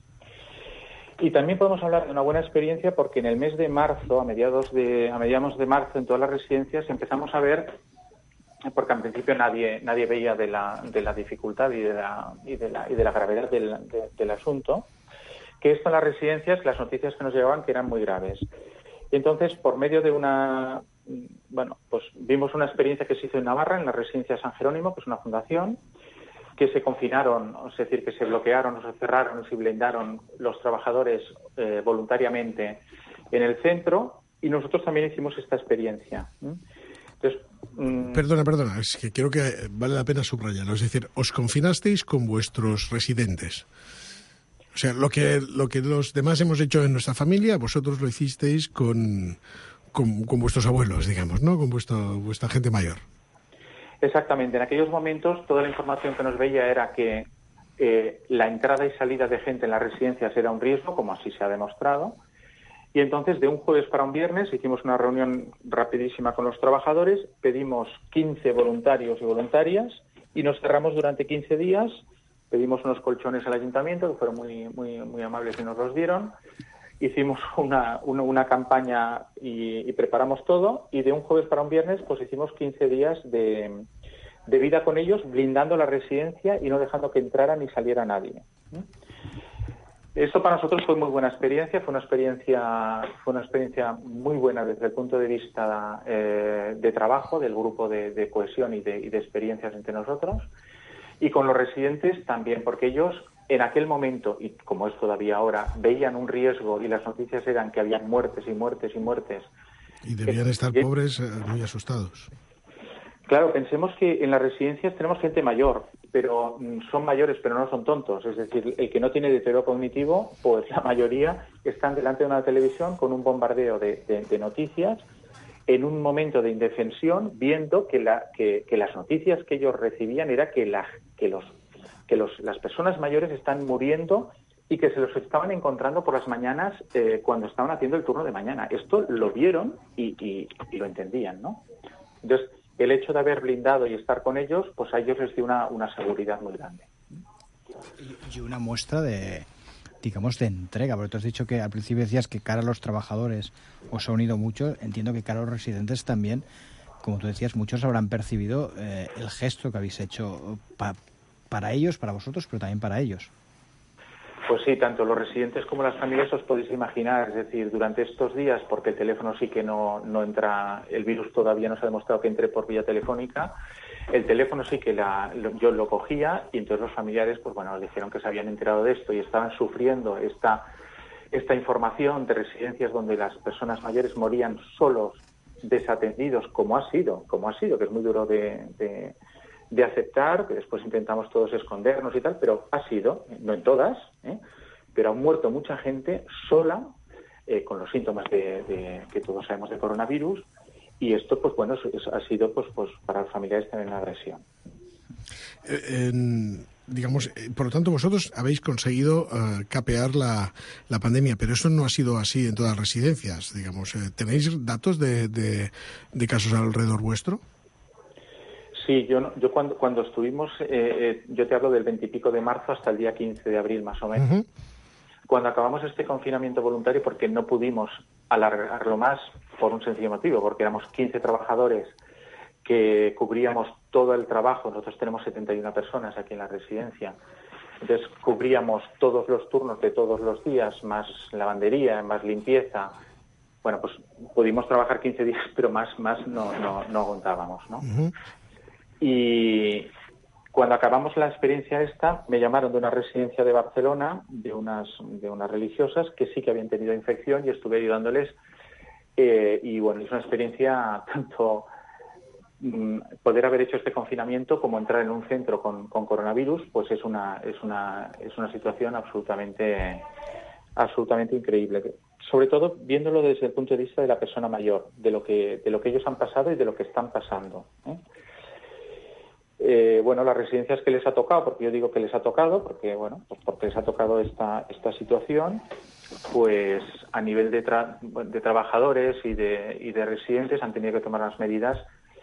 Speaker 12: Y también podemos hablar de una buena experiencia porque en el mes de marzo, a mediados de, a mediados de marzo, en todas las residencias empezamos a ver, porque al principio nadie nadie veía de la, de la dificultad y de la, y de la, y de la gravedad del, de, del asunto, que esto en las residencias, las noticias que nos llegaban que eran muy graves. Y entonces, por medio de una, bueno, pues vimos una experiencia que se hizo en Navarra, en la residencia San Jerónimo, que es una fundación, que se confinaron, es decir, que se bloquearon o se cerraron o se blindaron los trabajadores eh, voluntariamente en el centro, y nosotros también hicimos esta experiencia. Entonces, mmm...
Speaker 7: Perdona, perdona, es que creo que vale la pena subrayarlo. Es decir, os confinasteis con vuestros residentes. O sea, lo que lo que los demás hemos hecho en nuestra familia, vosotros lo hicisteis con, con, con vuestros abuelos, digamos, ¿no? Con vuestro, vuestra gente mayor.
Speaker 12: Exactamente. En aquellos momentos toda la información que nos veía era que eh, la entrada y salida de gente en las residencias era un riesgo, como así se ha demostrado. Y entonces, de un jueves para un viernes, hicimos una reunión rapidísima con los trabajadores, pedimos quince voluntarios y voluntarias y nos cerramos durante quince días. Pedimos unos colchones al ayuntamiento, que fueron muy, muy, muy amables y nos los dieron. Hicimos una, una, una campaña y, y preparamos todo, y de un jueves para un viernes pues hicimos quince días de, de vida con ellos, blindando la residencia y no dejando que entrara ni saliera nadie. Esto para nosotros fue muy buena experiencia, fue una experiencia, fue una experiencia muy buena desde el punto de vista eh, de trabajo, del grupo de, de cohesión y de, y de experiencias entre nosotros, y con los residentes también, porque ellos en aquel momento, y como es todavía ahora, veían un riesgo y las noticias eran que habían muertes y muertes y muertes.
Speaker 7: Y debían estar
Speaker 12: que,
Speaker 7: pobres, eh, muy asustados.
Speaker 12: Claro, pensemos que en las residencias tenemos gente mayor, pero mm, son mayores, pero no son tontos. Es decir, el que no tiene deterioro cognitivo, pues la mayoría están delante de una televisión con un bombardeo de, de, de noticias, en un momento de indefensión, viendo que, la, que, que las noticias que ellos recibían era que, la, que los que los, las personas mayores están muriendo y que se los estaban encontrando por las mañanas eh, cuando estaban haciendo el turno de mañana. Esto lo vieron y, y, y lo entendían, ¿no? Entonces, el hecho de haber blindado y estar con ellos, pues a ellos les dio una, una seguridad muy grande.
Speaker 8: Y una muestra de, digamos, de entrega, porque tú has dicho que al principio decías que cara a los trabajadores os ha unido mucho. Entiendo que cara a los residentes también, como tú decías, muchos habrán percibido eh, el gesto que habéis hecho para para ellos, para vosotros, pero también para ellos.
Speaker 12: Pues sí, tanto los residentes como las familias os podéis imaginar, es decir, durante estos días, porque el teléfono sí que no, no entra, el virus todavía no se ha demostrado que entre por vía telefónica, el teléfono sí que la, lo, yo lo cogía, y entonces los familiares, pues bueno, nos dijeron que se habían enterado de esto y estaban sufriendo esta, esta información de residencias donde las personas mayores morían solos, desatendidos, como ha sido, como ha sido, que es muy duro de... de de aceptar, que después intentamos todos escondernos y tal, pero ha sido, no en todas, ¿eh? pero ha muerto mucha gente sola, eh, con los síntomas de, de, que todos sabemos de coronavirus, y esto, pues bueno, es, es, ha sido pues, pues para los familiares también una agresión.
Speaker 7: Eh, en, digamos, eh, por lo tanto, vosotros habéis conseguido uh, capear la, la pandemia, pero eso no ha sido así en todas las residencias, digamos. Eh, ¿Tenéis datos de, de, de casos alrededor vuestro?
Speaker 12: Sí, yo, yo cuando, cuando estuvimos, eh, eh, yo te hablo del veintipico de marzo hasta el día quince de abril más o menos, uh-huh. Cuando acabamos este confinamiento voluntario, porque no pudimos alargarlo más por un sencillo motivo, porque éramos quince trabajadores que cubríamos todo el trabajo. Nosotros tenemos setenta y una personas aquí en la residencia, entonces cubríamos todos los turnos de todos los días, más lavandería, más limpieza, bueno, pues pudimos trabajar quince días, pero más, más no, no, no aguantábamos, ¿no? Uh-huh. Y cuando acabamos la experiencia esta, me llamaron de una residencia de Barcelona, de unas, de unas religiosas que sí que habían tenido infección y estuve ayudándoles. Eh, y bueno, es una experiencia tanto mm, poder haber hecho este confinamiento como entrar en un centro con, con coronavirus, pues es una, es una, es una situación absolutamente, absolutamente increíble. Sobre todo viéndolo desde el punto de vista de la persona mayor, de lo que, de lo que ellos han pasado y de lo que están pasando, ¿eh? Eh, bueno, las residencias que les ha tocado, porque yo digo que les ha tocado, porque bueno, pues porque les ha tocado esta, esta situación, pues a nivel de, tra- de trabajadores y de, y de residentes han tenido que tomar unas medidas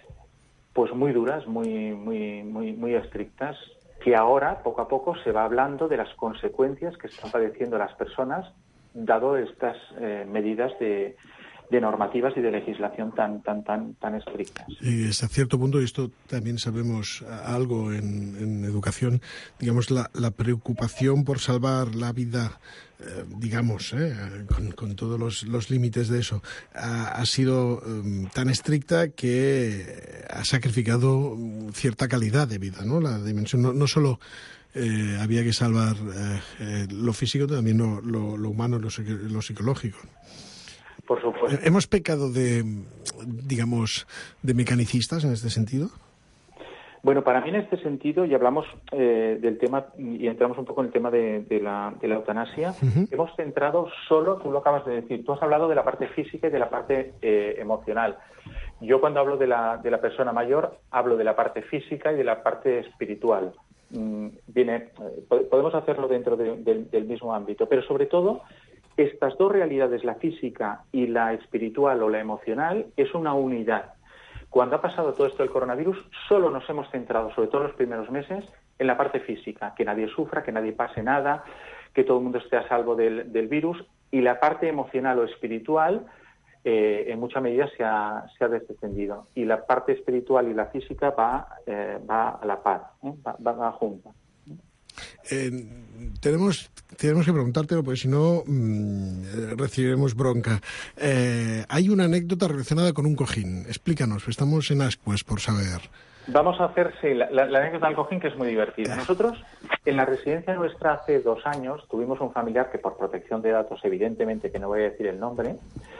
Speaker 12: pues muy duras, muy, muy, muy, muy estrictas, que ahora, poco a poco, se va hablando de las consecuencias que están padeciendo las personas, dado estas eh, medidas de, de normativas y de legislación tan tan tan tan estrictas.
Speaker 7: Y hasta cierto punto, y esto también sabemos algo en, en educación, digamos, la, la preocupación por salvar la vida, eh, digamos, eh, con, con todos los, los límites de eso, ha, ha sido um, tan estricta que ha sacrificado cierta calidad de vida, ¿no? La dimensión, no, no solo eh, había que salvar eh, eh, lo físico, también lo, lo, lo humano, lo, lo psicológico.
Speaker 12: Por supuesto.
Speaker 7: ¿Hemos pecado de, digamos, de mecanicistas en este sentido?
Speaker 12: Bueno, para mí en este sentido, y hablamos eh, del tema, y entramos un poco en el tema de, de, la, de la eutanasia, uh-huh. hemos centrado solo, tú lo acabas de decir, tú has hablado de la parte física y de la parte eh, emocional. Yo cuando hablo de la, de la persona mayor, hablo de la parte física y de la parte espiritual. Mm, viene, eh, podemos hacerlo dentro de, de, del mismo ámbito, pero sobre todo, estas dos realidades, la física y la espiritual o la emocional, es una unidad. Cuando ha pasado todo esto del coronavirus, solo nos hemos centrado, sobre todo los primeros meses, en la parte física, que nadie sufra, que nadie pase nada, que todo el mundo esté a salvo del, del virus, y la parte emocional o espiritual, eh, en mucha medida se ha, se ha descendido. Y la parte espiritual y la física va, eh, va a la par, ¿eh? va, va, va junta.
Speaker 7: Eh, tenemos tenemos que preguntártelo porque si no mmm, recibiremos bronca. Eh, hay una anécdota relacionada con un cojín. Explícanos, estamos en ascuas por saber.
Speaker 12: Vamos a hacer, sí, la, la, la anécdota del cojín, que es muy divertida. Nosotros, en la residencia nuestra hace dos años, tuvimos un familiar que por protección de datos, evidentemente que no voy a decir el nombre,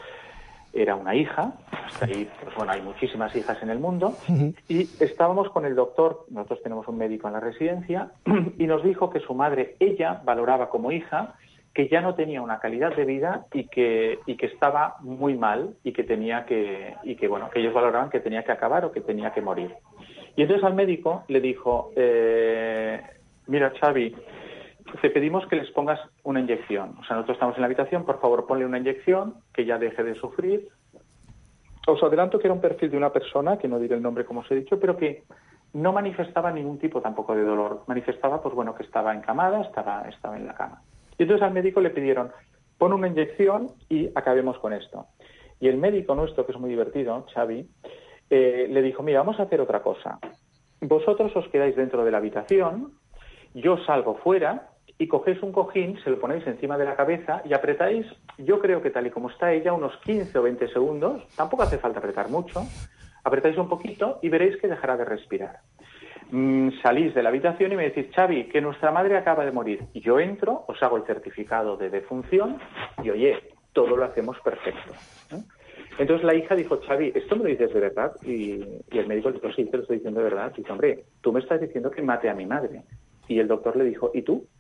Speaker 12: era una hija, hasta ahí, pues bueno, hay muchísimas hijas en el mundo, uh-huh. y estábamos con el doctor, nosotros tenemos un médico en la residencia, y nos dijo que su madre, ella valoraba como hija, que ya no tenía una calidad de vida y que, y que estaba muy mal, y que tenía que, y que bueno, que ellos valoraban que tenía que acabar o que tenía que morir. Y entonces al médico le dijo, eh, mira, Xavi, te pedimos que les pongas una inyección. O sea, nosotros estamos en la habitación, por favor, ponle una inyección, que ya deje de sufrir. Os adelanto que era un perfil de una persona, que no diré el nombre como os he dicho, pero que no manifestaba ningún tipo tampoco de dolor. Manifestaba, pues bueno, que estaba encamada, estaba, estaba en la cama. Y entonces al médico le pidieron, pon una inyección y acabemos con esto. Y el médico nuestro, que es muy divertido, Xavi, eh, le dijo, mira, vamos a hacer otra cosa. Vosotros os quedáis dentro de la habitación, yo salgo fuera, y cogéis un cojín, se lo ponéis encima de la cabeza y apretáis, yo creo que tal y como está ella, unos quince o veinte segundos, tampoco hace falta apretar mucho, apretáis un poquito y veréis que dejará de respirar. Mm, salís de la habitación y me decís, Xavi, que nuestra madre acaba de morir. Y yo entro, os hago el certificado de defunción y, oye, todo lo hacemos perfecto, ¿eh? Entonces la hija dijo, Xavi, ¿esto me lo dices de verdad? Y, y el médico le dijo, sí, te lo estoy diciendo de verdad. Y dice, hombre, tú me estás diciendo que mate a mi madre. Y el doctor le dijo, ¿y tú?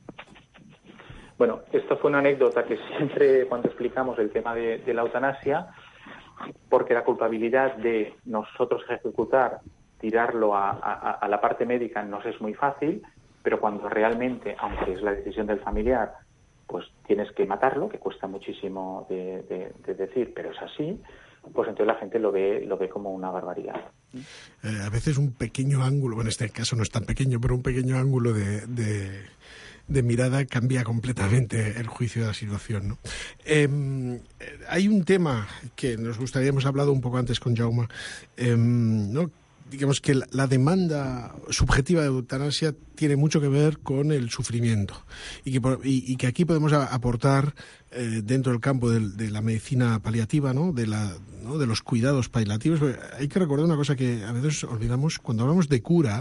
Speaker 12: Bueno, esta fue una anécdota que siempre cuando explicamos el tema de, de la eutanasia, porque la culpabilidad de nosotros ejecutar, tirarlo a, a, a la parte médica nos es muy fácil, pero cuando realmente, aunque es la decisión del familiar, pues tienes que matarlo, que cuesta muchísimo de, de, de decir, pero es así, pues entonces la gente lo ve, lo ve como una barbaridad.
Speaker 7: Eh, a veces un pequeño ángulo, bueno, en este caso no es tan pequeño, pero un pequeño ángulo de... de... de mirada cambia completamente el juicio de la situación, ¿no? Eh, hay un tema que nos gustaría, hemos hablado un poco antes con Jaume, eh, ¿no? digamos que la, la demanda subjetiva de eutanasia tiene mucho que ver con el sufrimiento y que, por, y, y que aquí podemos a, aportar eh, dentro del campo de, de la medicina paliativa, ¿no? De, la, ¿no? de los cuidados paliativos. Hay que recordar una cosa que a veces olvidamos cuando hablamos de cura,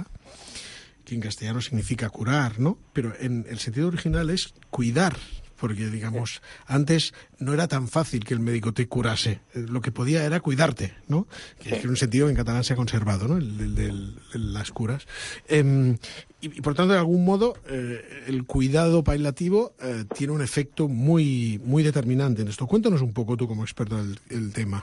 Speaker 7: que en castellano significa curar, ¿no? Pero en el sentido original es cuidar. Porque, digamos, antes no era tan fácil que el médico te curase. Lo que podía era cuidarte, ¿no? Que es que en un sentido en catalán se ha conservado, ¿no? El, el, el, el las curas. Eh, y, y, por tanto, de algún modo, eh, el cuidado paliativo eh, tiene un efecto muy, muy determinante en esto. Cuéntanos un poco tú como experto del el tema.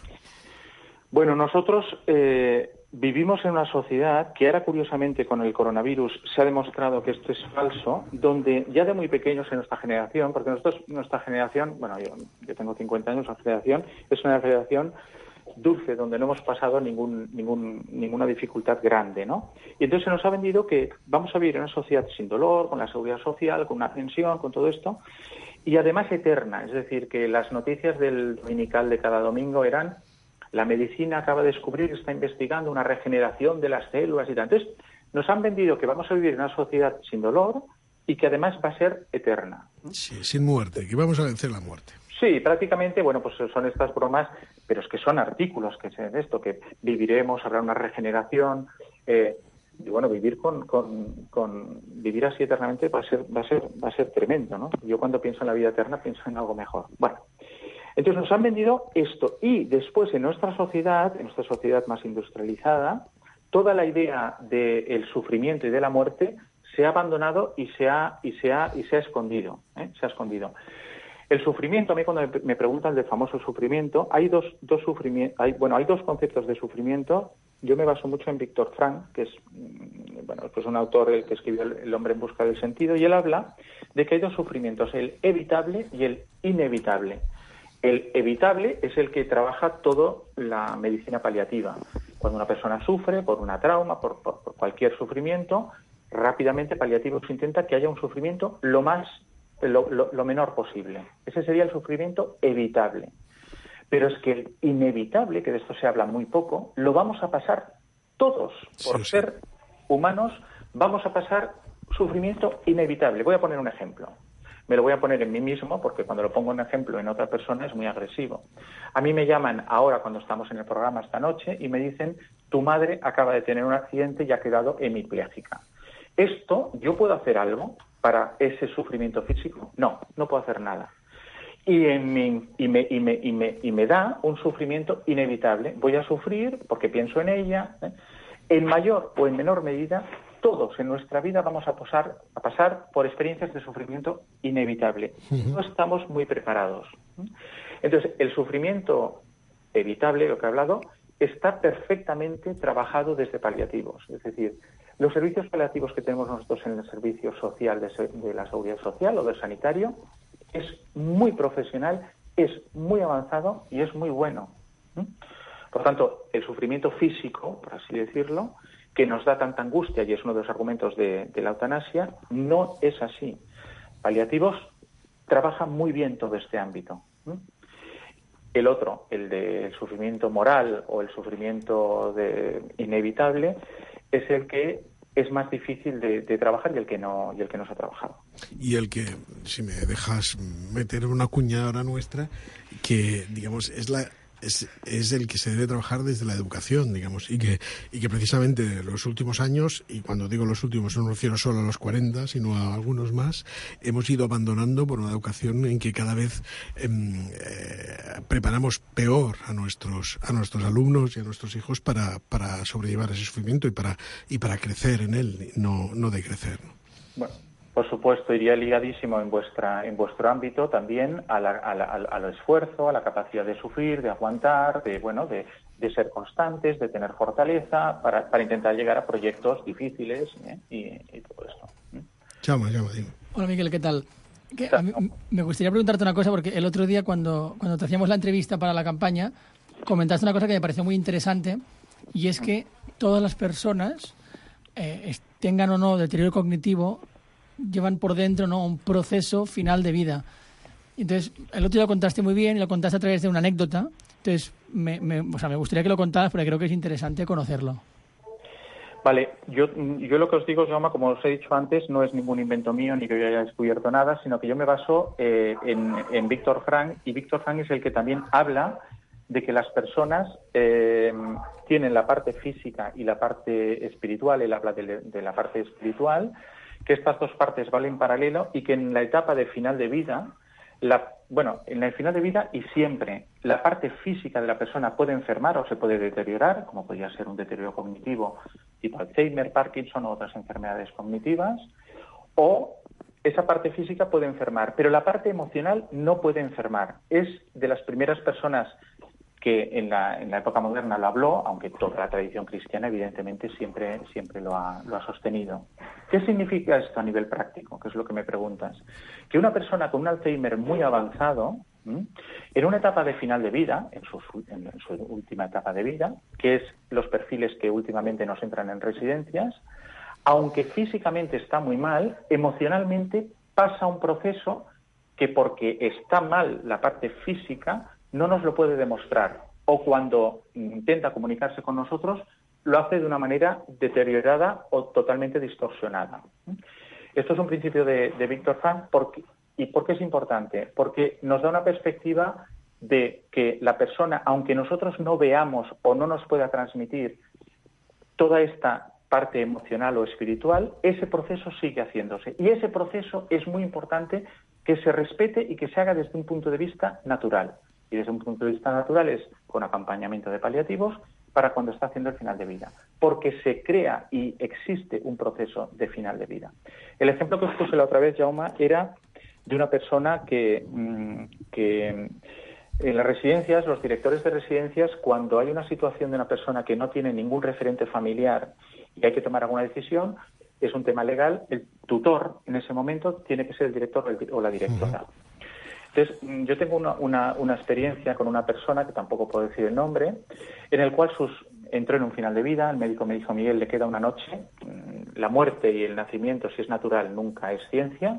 Speaker 12: Bueno, nosotros eh, vivimos en una sociedad que ahora, curiosamente, con el coronavirus se ha demostrado que esto es falso, donde ya de muy pequeños en nuestra generación, porque nosotros, nuestra generación, bueno, yo, yo tengo cincuenta años, nuestra generación es una generación dulce, donde no hemos pasado ningún, ningún, ninguna dificultad grande, ¿no? Y entonces se nos ha vendido que vamos a vivir en una sociedad sin dolor, con la seguridad social, con una pensión, con todo esto, y además eterna, es decir, que las noticias del dominical de cada domingo eran: la medicina acaba de descubrir, está investigando una regeneración de las células y tal. Entonces, nos han vendido que vamos a vivir en una sociedad sin dolor y que además va a ser eterna.
Speaker 7: Sí, sin muerte, que vamos a vencer la muerte.
Speaker 12: Sí, prácticamente, bueno, pues son estas bromas, pero es que son artículos que se esto, que viviremos, habrá una regeneración, eh, y bueno, vivir con, con, con vivir así eternamente va a ser, va a ser, va a ser tremendo, ¿no? Yo cuando pienso en la vida eterna pienso en algo mejor. Bueno. Entonces nos han vendido esto y después en nuestra sociedad, en nuestra sociedad más industrializada, toda la idea del sufrimiento y de la muerte se ha abandonado y se ha y se ha y se ha escondido, ¿eh? Se ha escondido. El sufrimiento, a mí cuando me preguntan del famoso sufrimiento, hay dos dos sufrimientos, hay bueno, hay dos conceptos de sufrimiento. Yo me baso mucho en Víctor Frank, que es bueno, pues un autor el que escribió El hombre en busca del sentido, y él habla de que hay dos sufrimientos, el evitable y el inevitable. El evitable es el que trabaja toda la medicina paliativa. Cuando una persona sufre por una trauma, por, por, por cualquier sufrimiento, rápidamente paliativos intenta que haya un sufrimiento lo más, lo, lo, lo menor posible. Ese sería el sufrimiento evitable. Pero es que el inevitable, que de esto se habla muy poco, lo vamos a pasar todos. Por sí, ser sí. humanos, vamos a pasar sufrimiento inevitable. Voy a poner un ejemplo. Me lo voy a poner en mí mismo porque cuando lo pongo en ejemplo en otra persona es muy agresivo. A mí me llaman ahora cuando estamos en el programa esta noche y me dicen: tu madre acaba de tener un accidente y ha quedado hemipléjica. ¿Esto yo puedo hacer algo para ese sufrimiento físico? No, no puedo hacer nada. Y, en mi, y, me, y, me, y, me, y me da un sufrimiento inevitable. Voy a sufrir porque pienso en ella. ¿eh? En mayor o en menor medida, todos en nuestra vida vamos a pasar, a pasar por experiencias de sufrimiento inevitable. No estamos muy preparados. Entonces, el sufrimiento evitable, lo que he hablado, está perfectamente trabajado desde paliativos. Es decir, los servicios paliativos que tenemos nosotros en el servicio social de, de la seguridad social o del sanitario es muy profesional, es muy avanzado y es muy bueno. Por tanto, el sufrimiento físico, por así decirlo, que nos da tanta angustia y es uno de los argumentos de, de la eutanasia, no es así. Paliativos trabajan muy bien todo este ámbito. El otro, el del sufrimiento moral o el sufrimiento de, inevitable, es el que es más difícil de, de trabajar y el que no y el que no se ha trabajado.
Speaker 7: Y el que, si me dejas meter una cuñadora nuestra, que digamos es la Es, es el que se debe trabajar desde la educación, digamos, y que y que precisamente los últimos años, y cuando digo los últimos no me refiero solo a los cuarenta, sino a algunos más, hemos ido abandonando por una educación en que cada vez eh, eh, preparamos peor a nuestros a nuestros alumnos y a nuestros hijos para, para sobrellevar ese sufrimiento y para y para crecer en él, no, no decrecer, ¿no?
Speaker 12: Bueno. Por supuesto, iría ligadísimo en vuestra en vuestro ámbito también a la, a la, al esfuerzo, a la capacidad de sufrir, de aguantar, de bueno, de, de ser constantes, de tener fortaleza para, para intentar llegar a proyectos difíciles, ¿eh? y, y todo esto.
Speaker 7: Chama, llama, dime.
Speaker 9: Hola, Miguel, ¿qué tal? Que a mí, me gustaría preguntarte una cosa porque el otro día cuando cuando te hacíamos la entrevista para la campaña comentaste una cosa que me pareció muy interesante y es que todas las personas eh, tengan o no deterioro cognitivo llevan por dentro, ¿no?, un proceso final de vida. Entonces, el otro día lo contaste muy bien y lo contaste a través de una anécdota. Entonces, me, me, o sea, me gustaría que lo contaras porque creo que es interesante conocerlo.
Speaker 12: Vale, yo, yo lo que os digo, Jaume, como os he dicho antes, no es ningún invento mío ni que yo haya descubierto nada, sino que yo me baso eh, en, en Víctor Frank, y Víctor Frank es el que también habla de que las personas eh, tienen la parte física y la parte espiritual. Él habla de, de la parte espiritual, que estas dos partes van en paralelo y que en la etapa de final de vida, la, bueno, en el final de vida y siempre, la parte física de la persona puede enfermar o se puede deteriorar, como podría ser un deterioro cognitivo tipo Alzheimer, Parkinson o otras enfermedades cognitivas, o esa parte física puede enfermar, pero la parte emocional no puede enfermar. Es de las primeras personas que en la, en la época moderna lo habló, aunque toda la tradición cristiana evidentemente siempre, siempre lo ha, lo ha sostenido. ¿Qué significa esto a nivel práctico? Que es lo que me preguntas. Que una persona con un Alzheimer muy avanzado, ¿m? en una etapa de final de vida, en su, en su última etapa de vida, que es los perfiles que últimamente nos entran en residencias, aunque físicamente está muy mal, emocionalmente pasa un proceso que porque está mal la parte física no nos lo puede demostrar, o cuando intenta comunicarse con nosotros lo hace de una manera deteriorada o totalmente distorsionada. Esto es un principio de, de Víctor Frank. Porque, ¿y por qué es importante? Porque nos da una perspectiva de que la persona, aunque nosotros no veamos o no nos pueda transmitir toda esta parte emocional o espiritual, ese proceso sigue haciéndose. Y ese proceso es muy importante que se respete y que se haga desde un punto de vista natural. Y desde un punto de vista natural es con acompañamiento de paliativos para cuando está haciendo el final de vida, porque se crea y existe un proceso de final de vida. El ejemplo que os puse la otra vez, Jaume, era de una persona que, que en las residencias, los directores de residencias, cuando hay una situación de una persona que no tiene ningún referente familiar y hay que tomar alguna decisión, es un tema legal, el tutor en ese momento tiene que ser el director o la directora. Uh-huh. Entonces, yo tengo una, una, una experiencia con una persona, que tampoco puedo decir el nombre, en el cual sus, entró en un final de vida, el médico me dijo, Miguel, le queda una noche, la muerte y el nacimiento, si es natural, nunca es ciencia,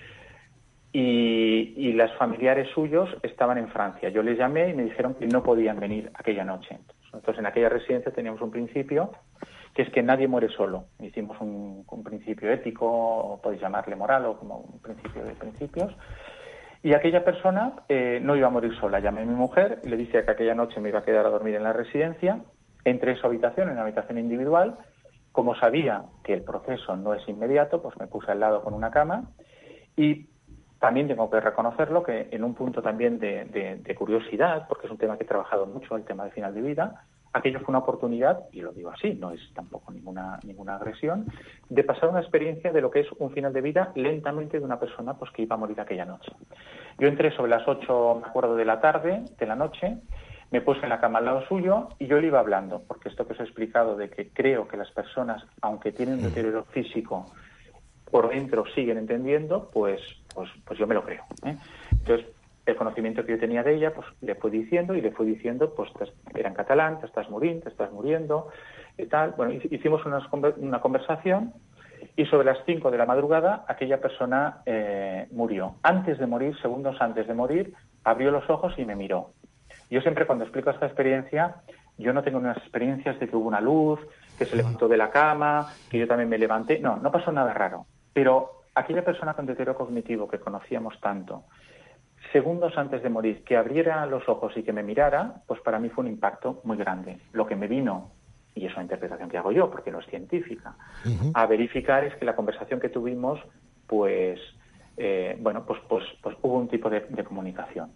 Speaker 12: y, y las familiares suyos estaban en Francia. Yo les llamé y me dijeron que no podían venir aquella noche. Entonces, en aquella residencia teníamos un principio, que es que nadie muere solo. Hicimos un, un principio ético, o podéis llamarle moral, o como un principio de principios. Y aquella persona eh, no iba a morir sola. Llamé a mi mujer y le dije que aquella noche me iba a quedar a dormir en la residencia. Entré en su habitación, en una habitación individual. Como sabía que el proceso no es inmediato, pues me puse al lado con una cama. Y también tengo que reconocerlo que en un punto también de, de, de curiosidad, porque es un tema que he trabajado mucho, el tema de final de vida, aquello fue una oportunidad, y lo digo así, no es tampoco ninguna ninguna agresión, de pasar una experiencia de lo que es un final de vida lentamente de una persona pues que iba a morir aquella noche. Yo entré sobre las ocho, me acuerdo, de la tarde, de la noche, me puse en la cama al lado suyo y yo le iba hablando, porque esto que os he explicado de que creo que las personas, aunque tienen un deterioro físico, por dentro siguen entendiendo, pues pues pues yo me lo creo, ¿eh? Entonces, el conocimiento que yo tenía de ella, pues le fui diciendo y le fui diciendo, pues era en catalán, te estás muriendo, te estás muriendo, y tal. Bueno, hicimos una, una conversación y sobre las cinco de la madrugada aquella persona eh, murió. Antes de morir, segundos antes de morir, abrió los ojos y me miró. Yo siempre cuando explico esta experiencia, yo no tengo unas experiencias de que hubo una luz, que se levantó de la cama, que yo también me levanté. No, no pasó nada raro. Pero aquella persona con deterioro cognitivo que conocíamos tanto, segundos antes de morir, que abriera los ojos y que me mirara, pues para mí fue un impacto muy grande. Lo que me vino, y es una interpretación que hago yo, porque no es científica, uh-huh. a verificar es que la conversación que tuvimos, pues, eh, bueno, pues, pues, pues hubo un tipo de, de comunicación.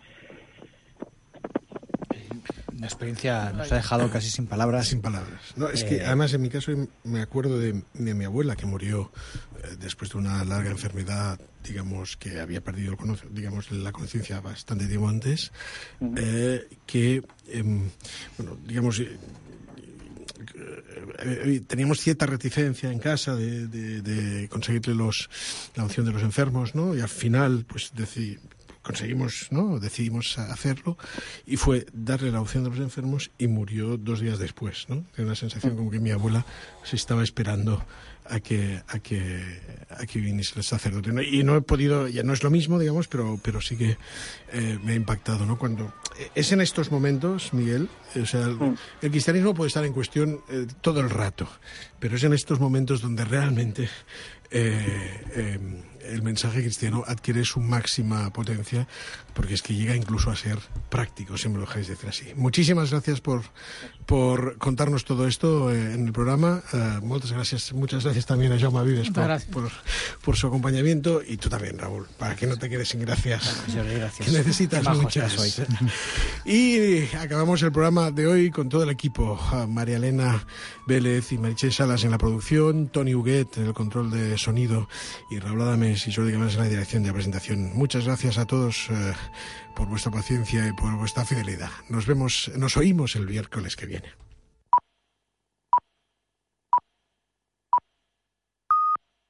Speaker 8: Una experiencia nos ha dejado casi sin palabras.
Speaker 7: Sin palabras. No, es
Speaker 8: eh...
Speaker 7: que además en mi caso me acuerdo de, de mi abuela que murió eh, después de una larga enfermedad, digamos, que había perdido el, digamos, la conciencia bastante tiempo antes, uh-huh. eh, que, eh, bueno, digamos, eh, eh, teníamos cierta reticencia en casa de, de, de conseguirle los, la opción de los enfermos, ¿no? Y al final, pues, decir... conseguimos, ¿no? Decidimos hacerlo, y fue darle la opción a los enfermos, y murió dos días después, ¿no? Tengo una sensación como que mi abuela se estaba esperando a que a que a que viniese el sacerdote, ¿no? Y no he podido, ya no es lo mismo, digamos, pero pero sí que eh, me ha impactado, ¿no? Cuando es en estos momentos, Miguel, o sea, el, el cristianismo puede estar en cuestión eh, todo el rato, pero es en estos momentos donde realmente eh, eh, el mensaje cristiano adquiere su máxima potencia, porque es que llega incluso a ser práctico, si me lo dejáis decir así. Muchísimas gracias por por contarnos todo esto eh, en el programa. Uh, muchas gracias, muchas gracias también a Jaume Vives por, por, por su acompañamiento, y tú también, Raúl, para que no te quedes sin gracias,
Speaker 8: gracias.
Speaker 7: que necesitas muchas. Y acabamos el programa de hoy con todo el equipo: uh, María Elena Vélez y Meritxell Salas en la producción, Toni Huguet en el control de sonido, y Raúl Adames y Jordi Camals en la dirección de la presentación. Muchas gracias a todos uh, por vuestra paciencia y por vuestra fidelidad. Nos vemos, nos oímos el miércoles que viene.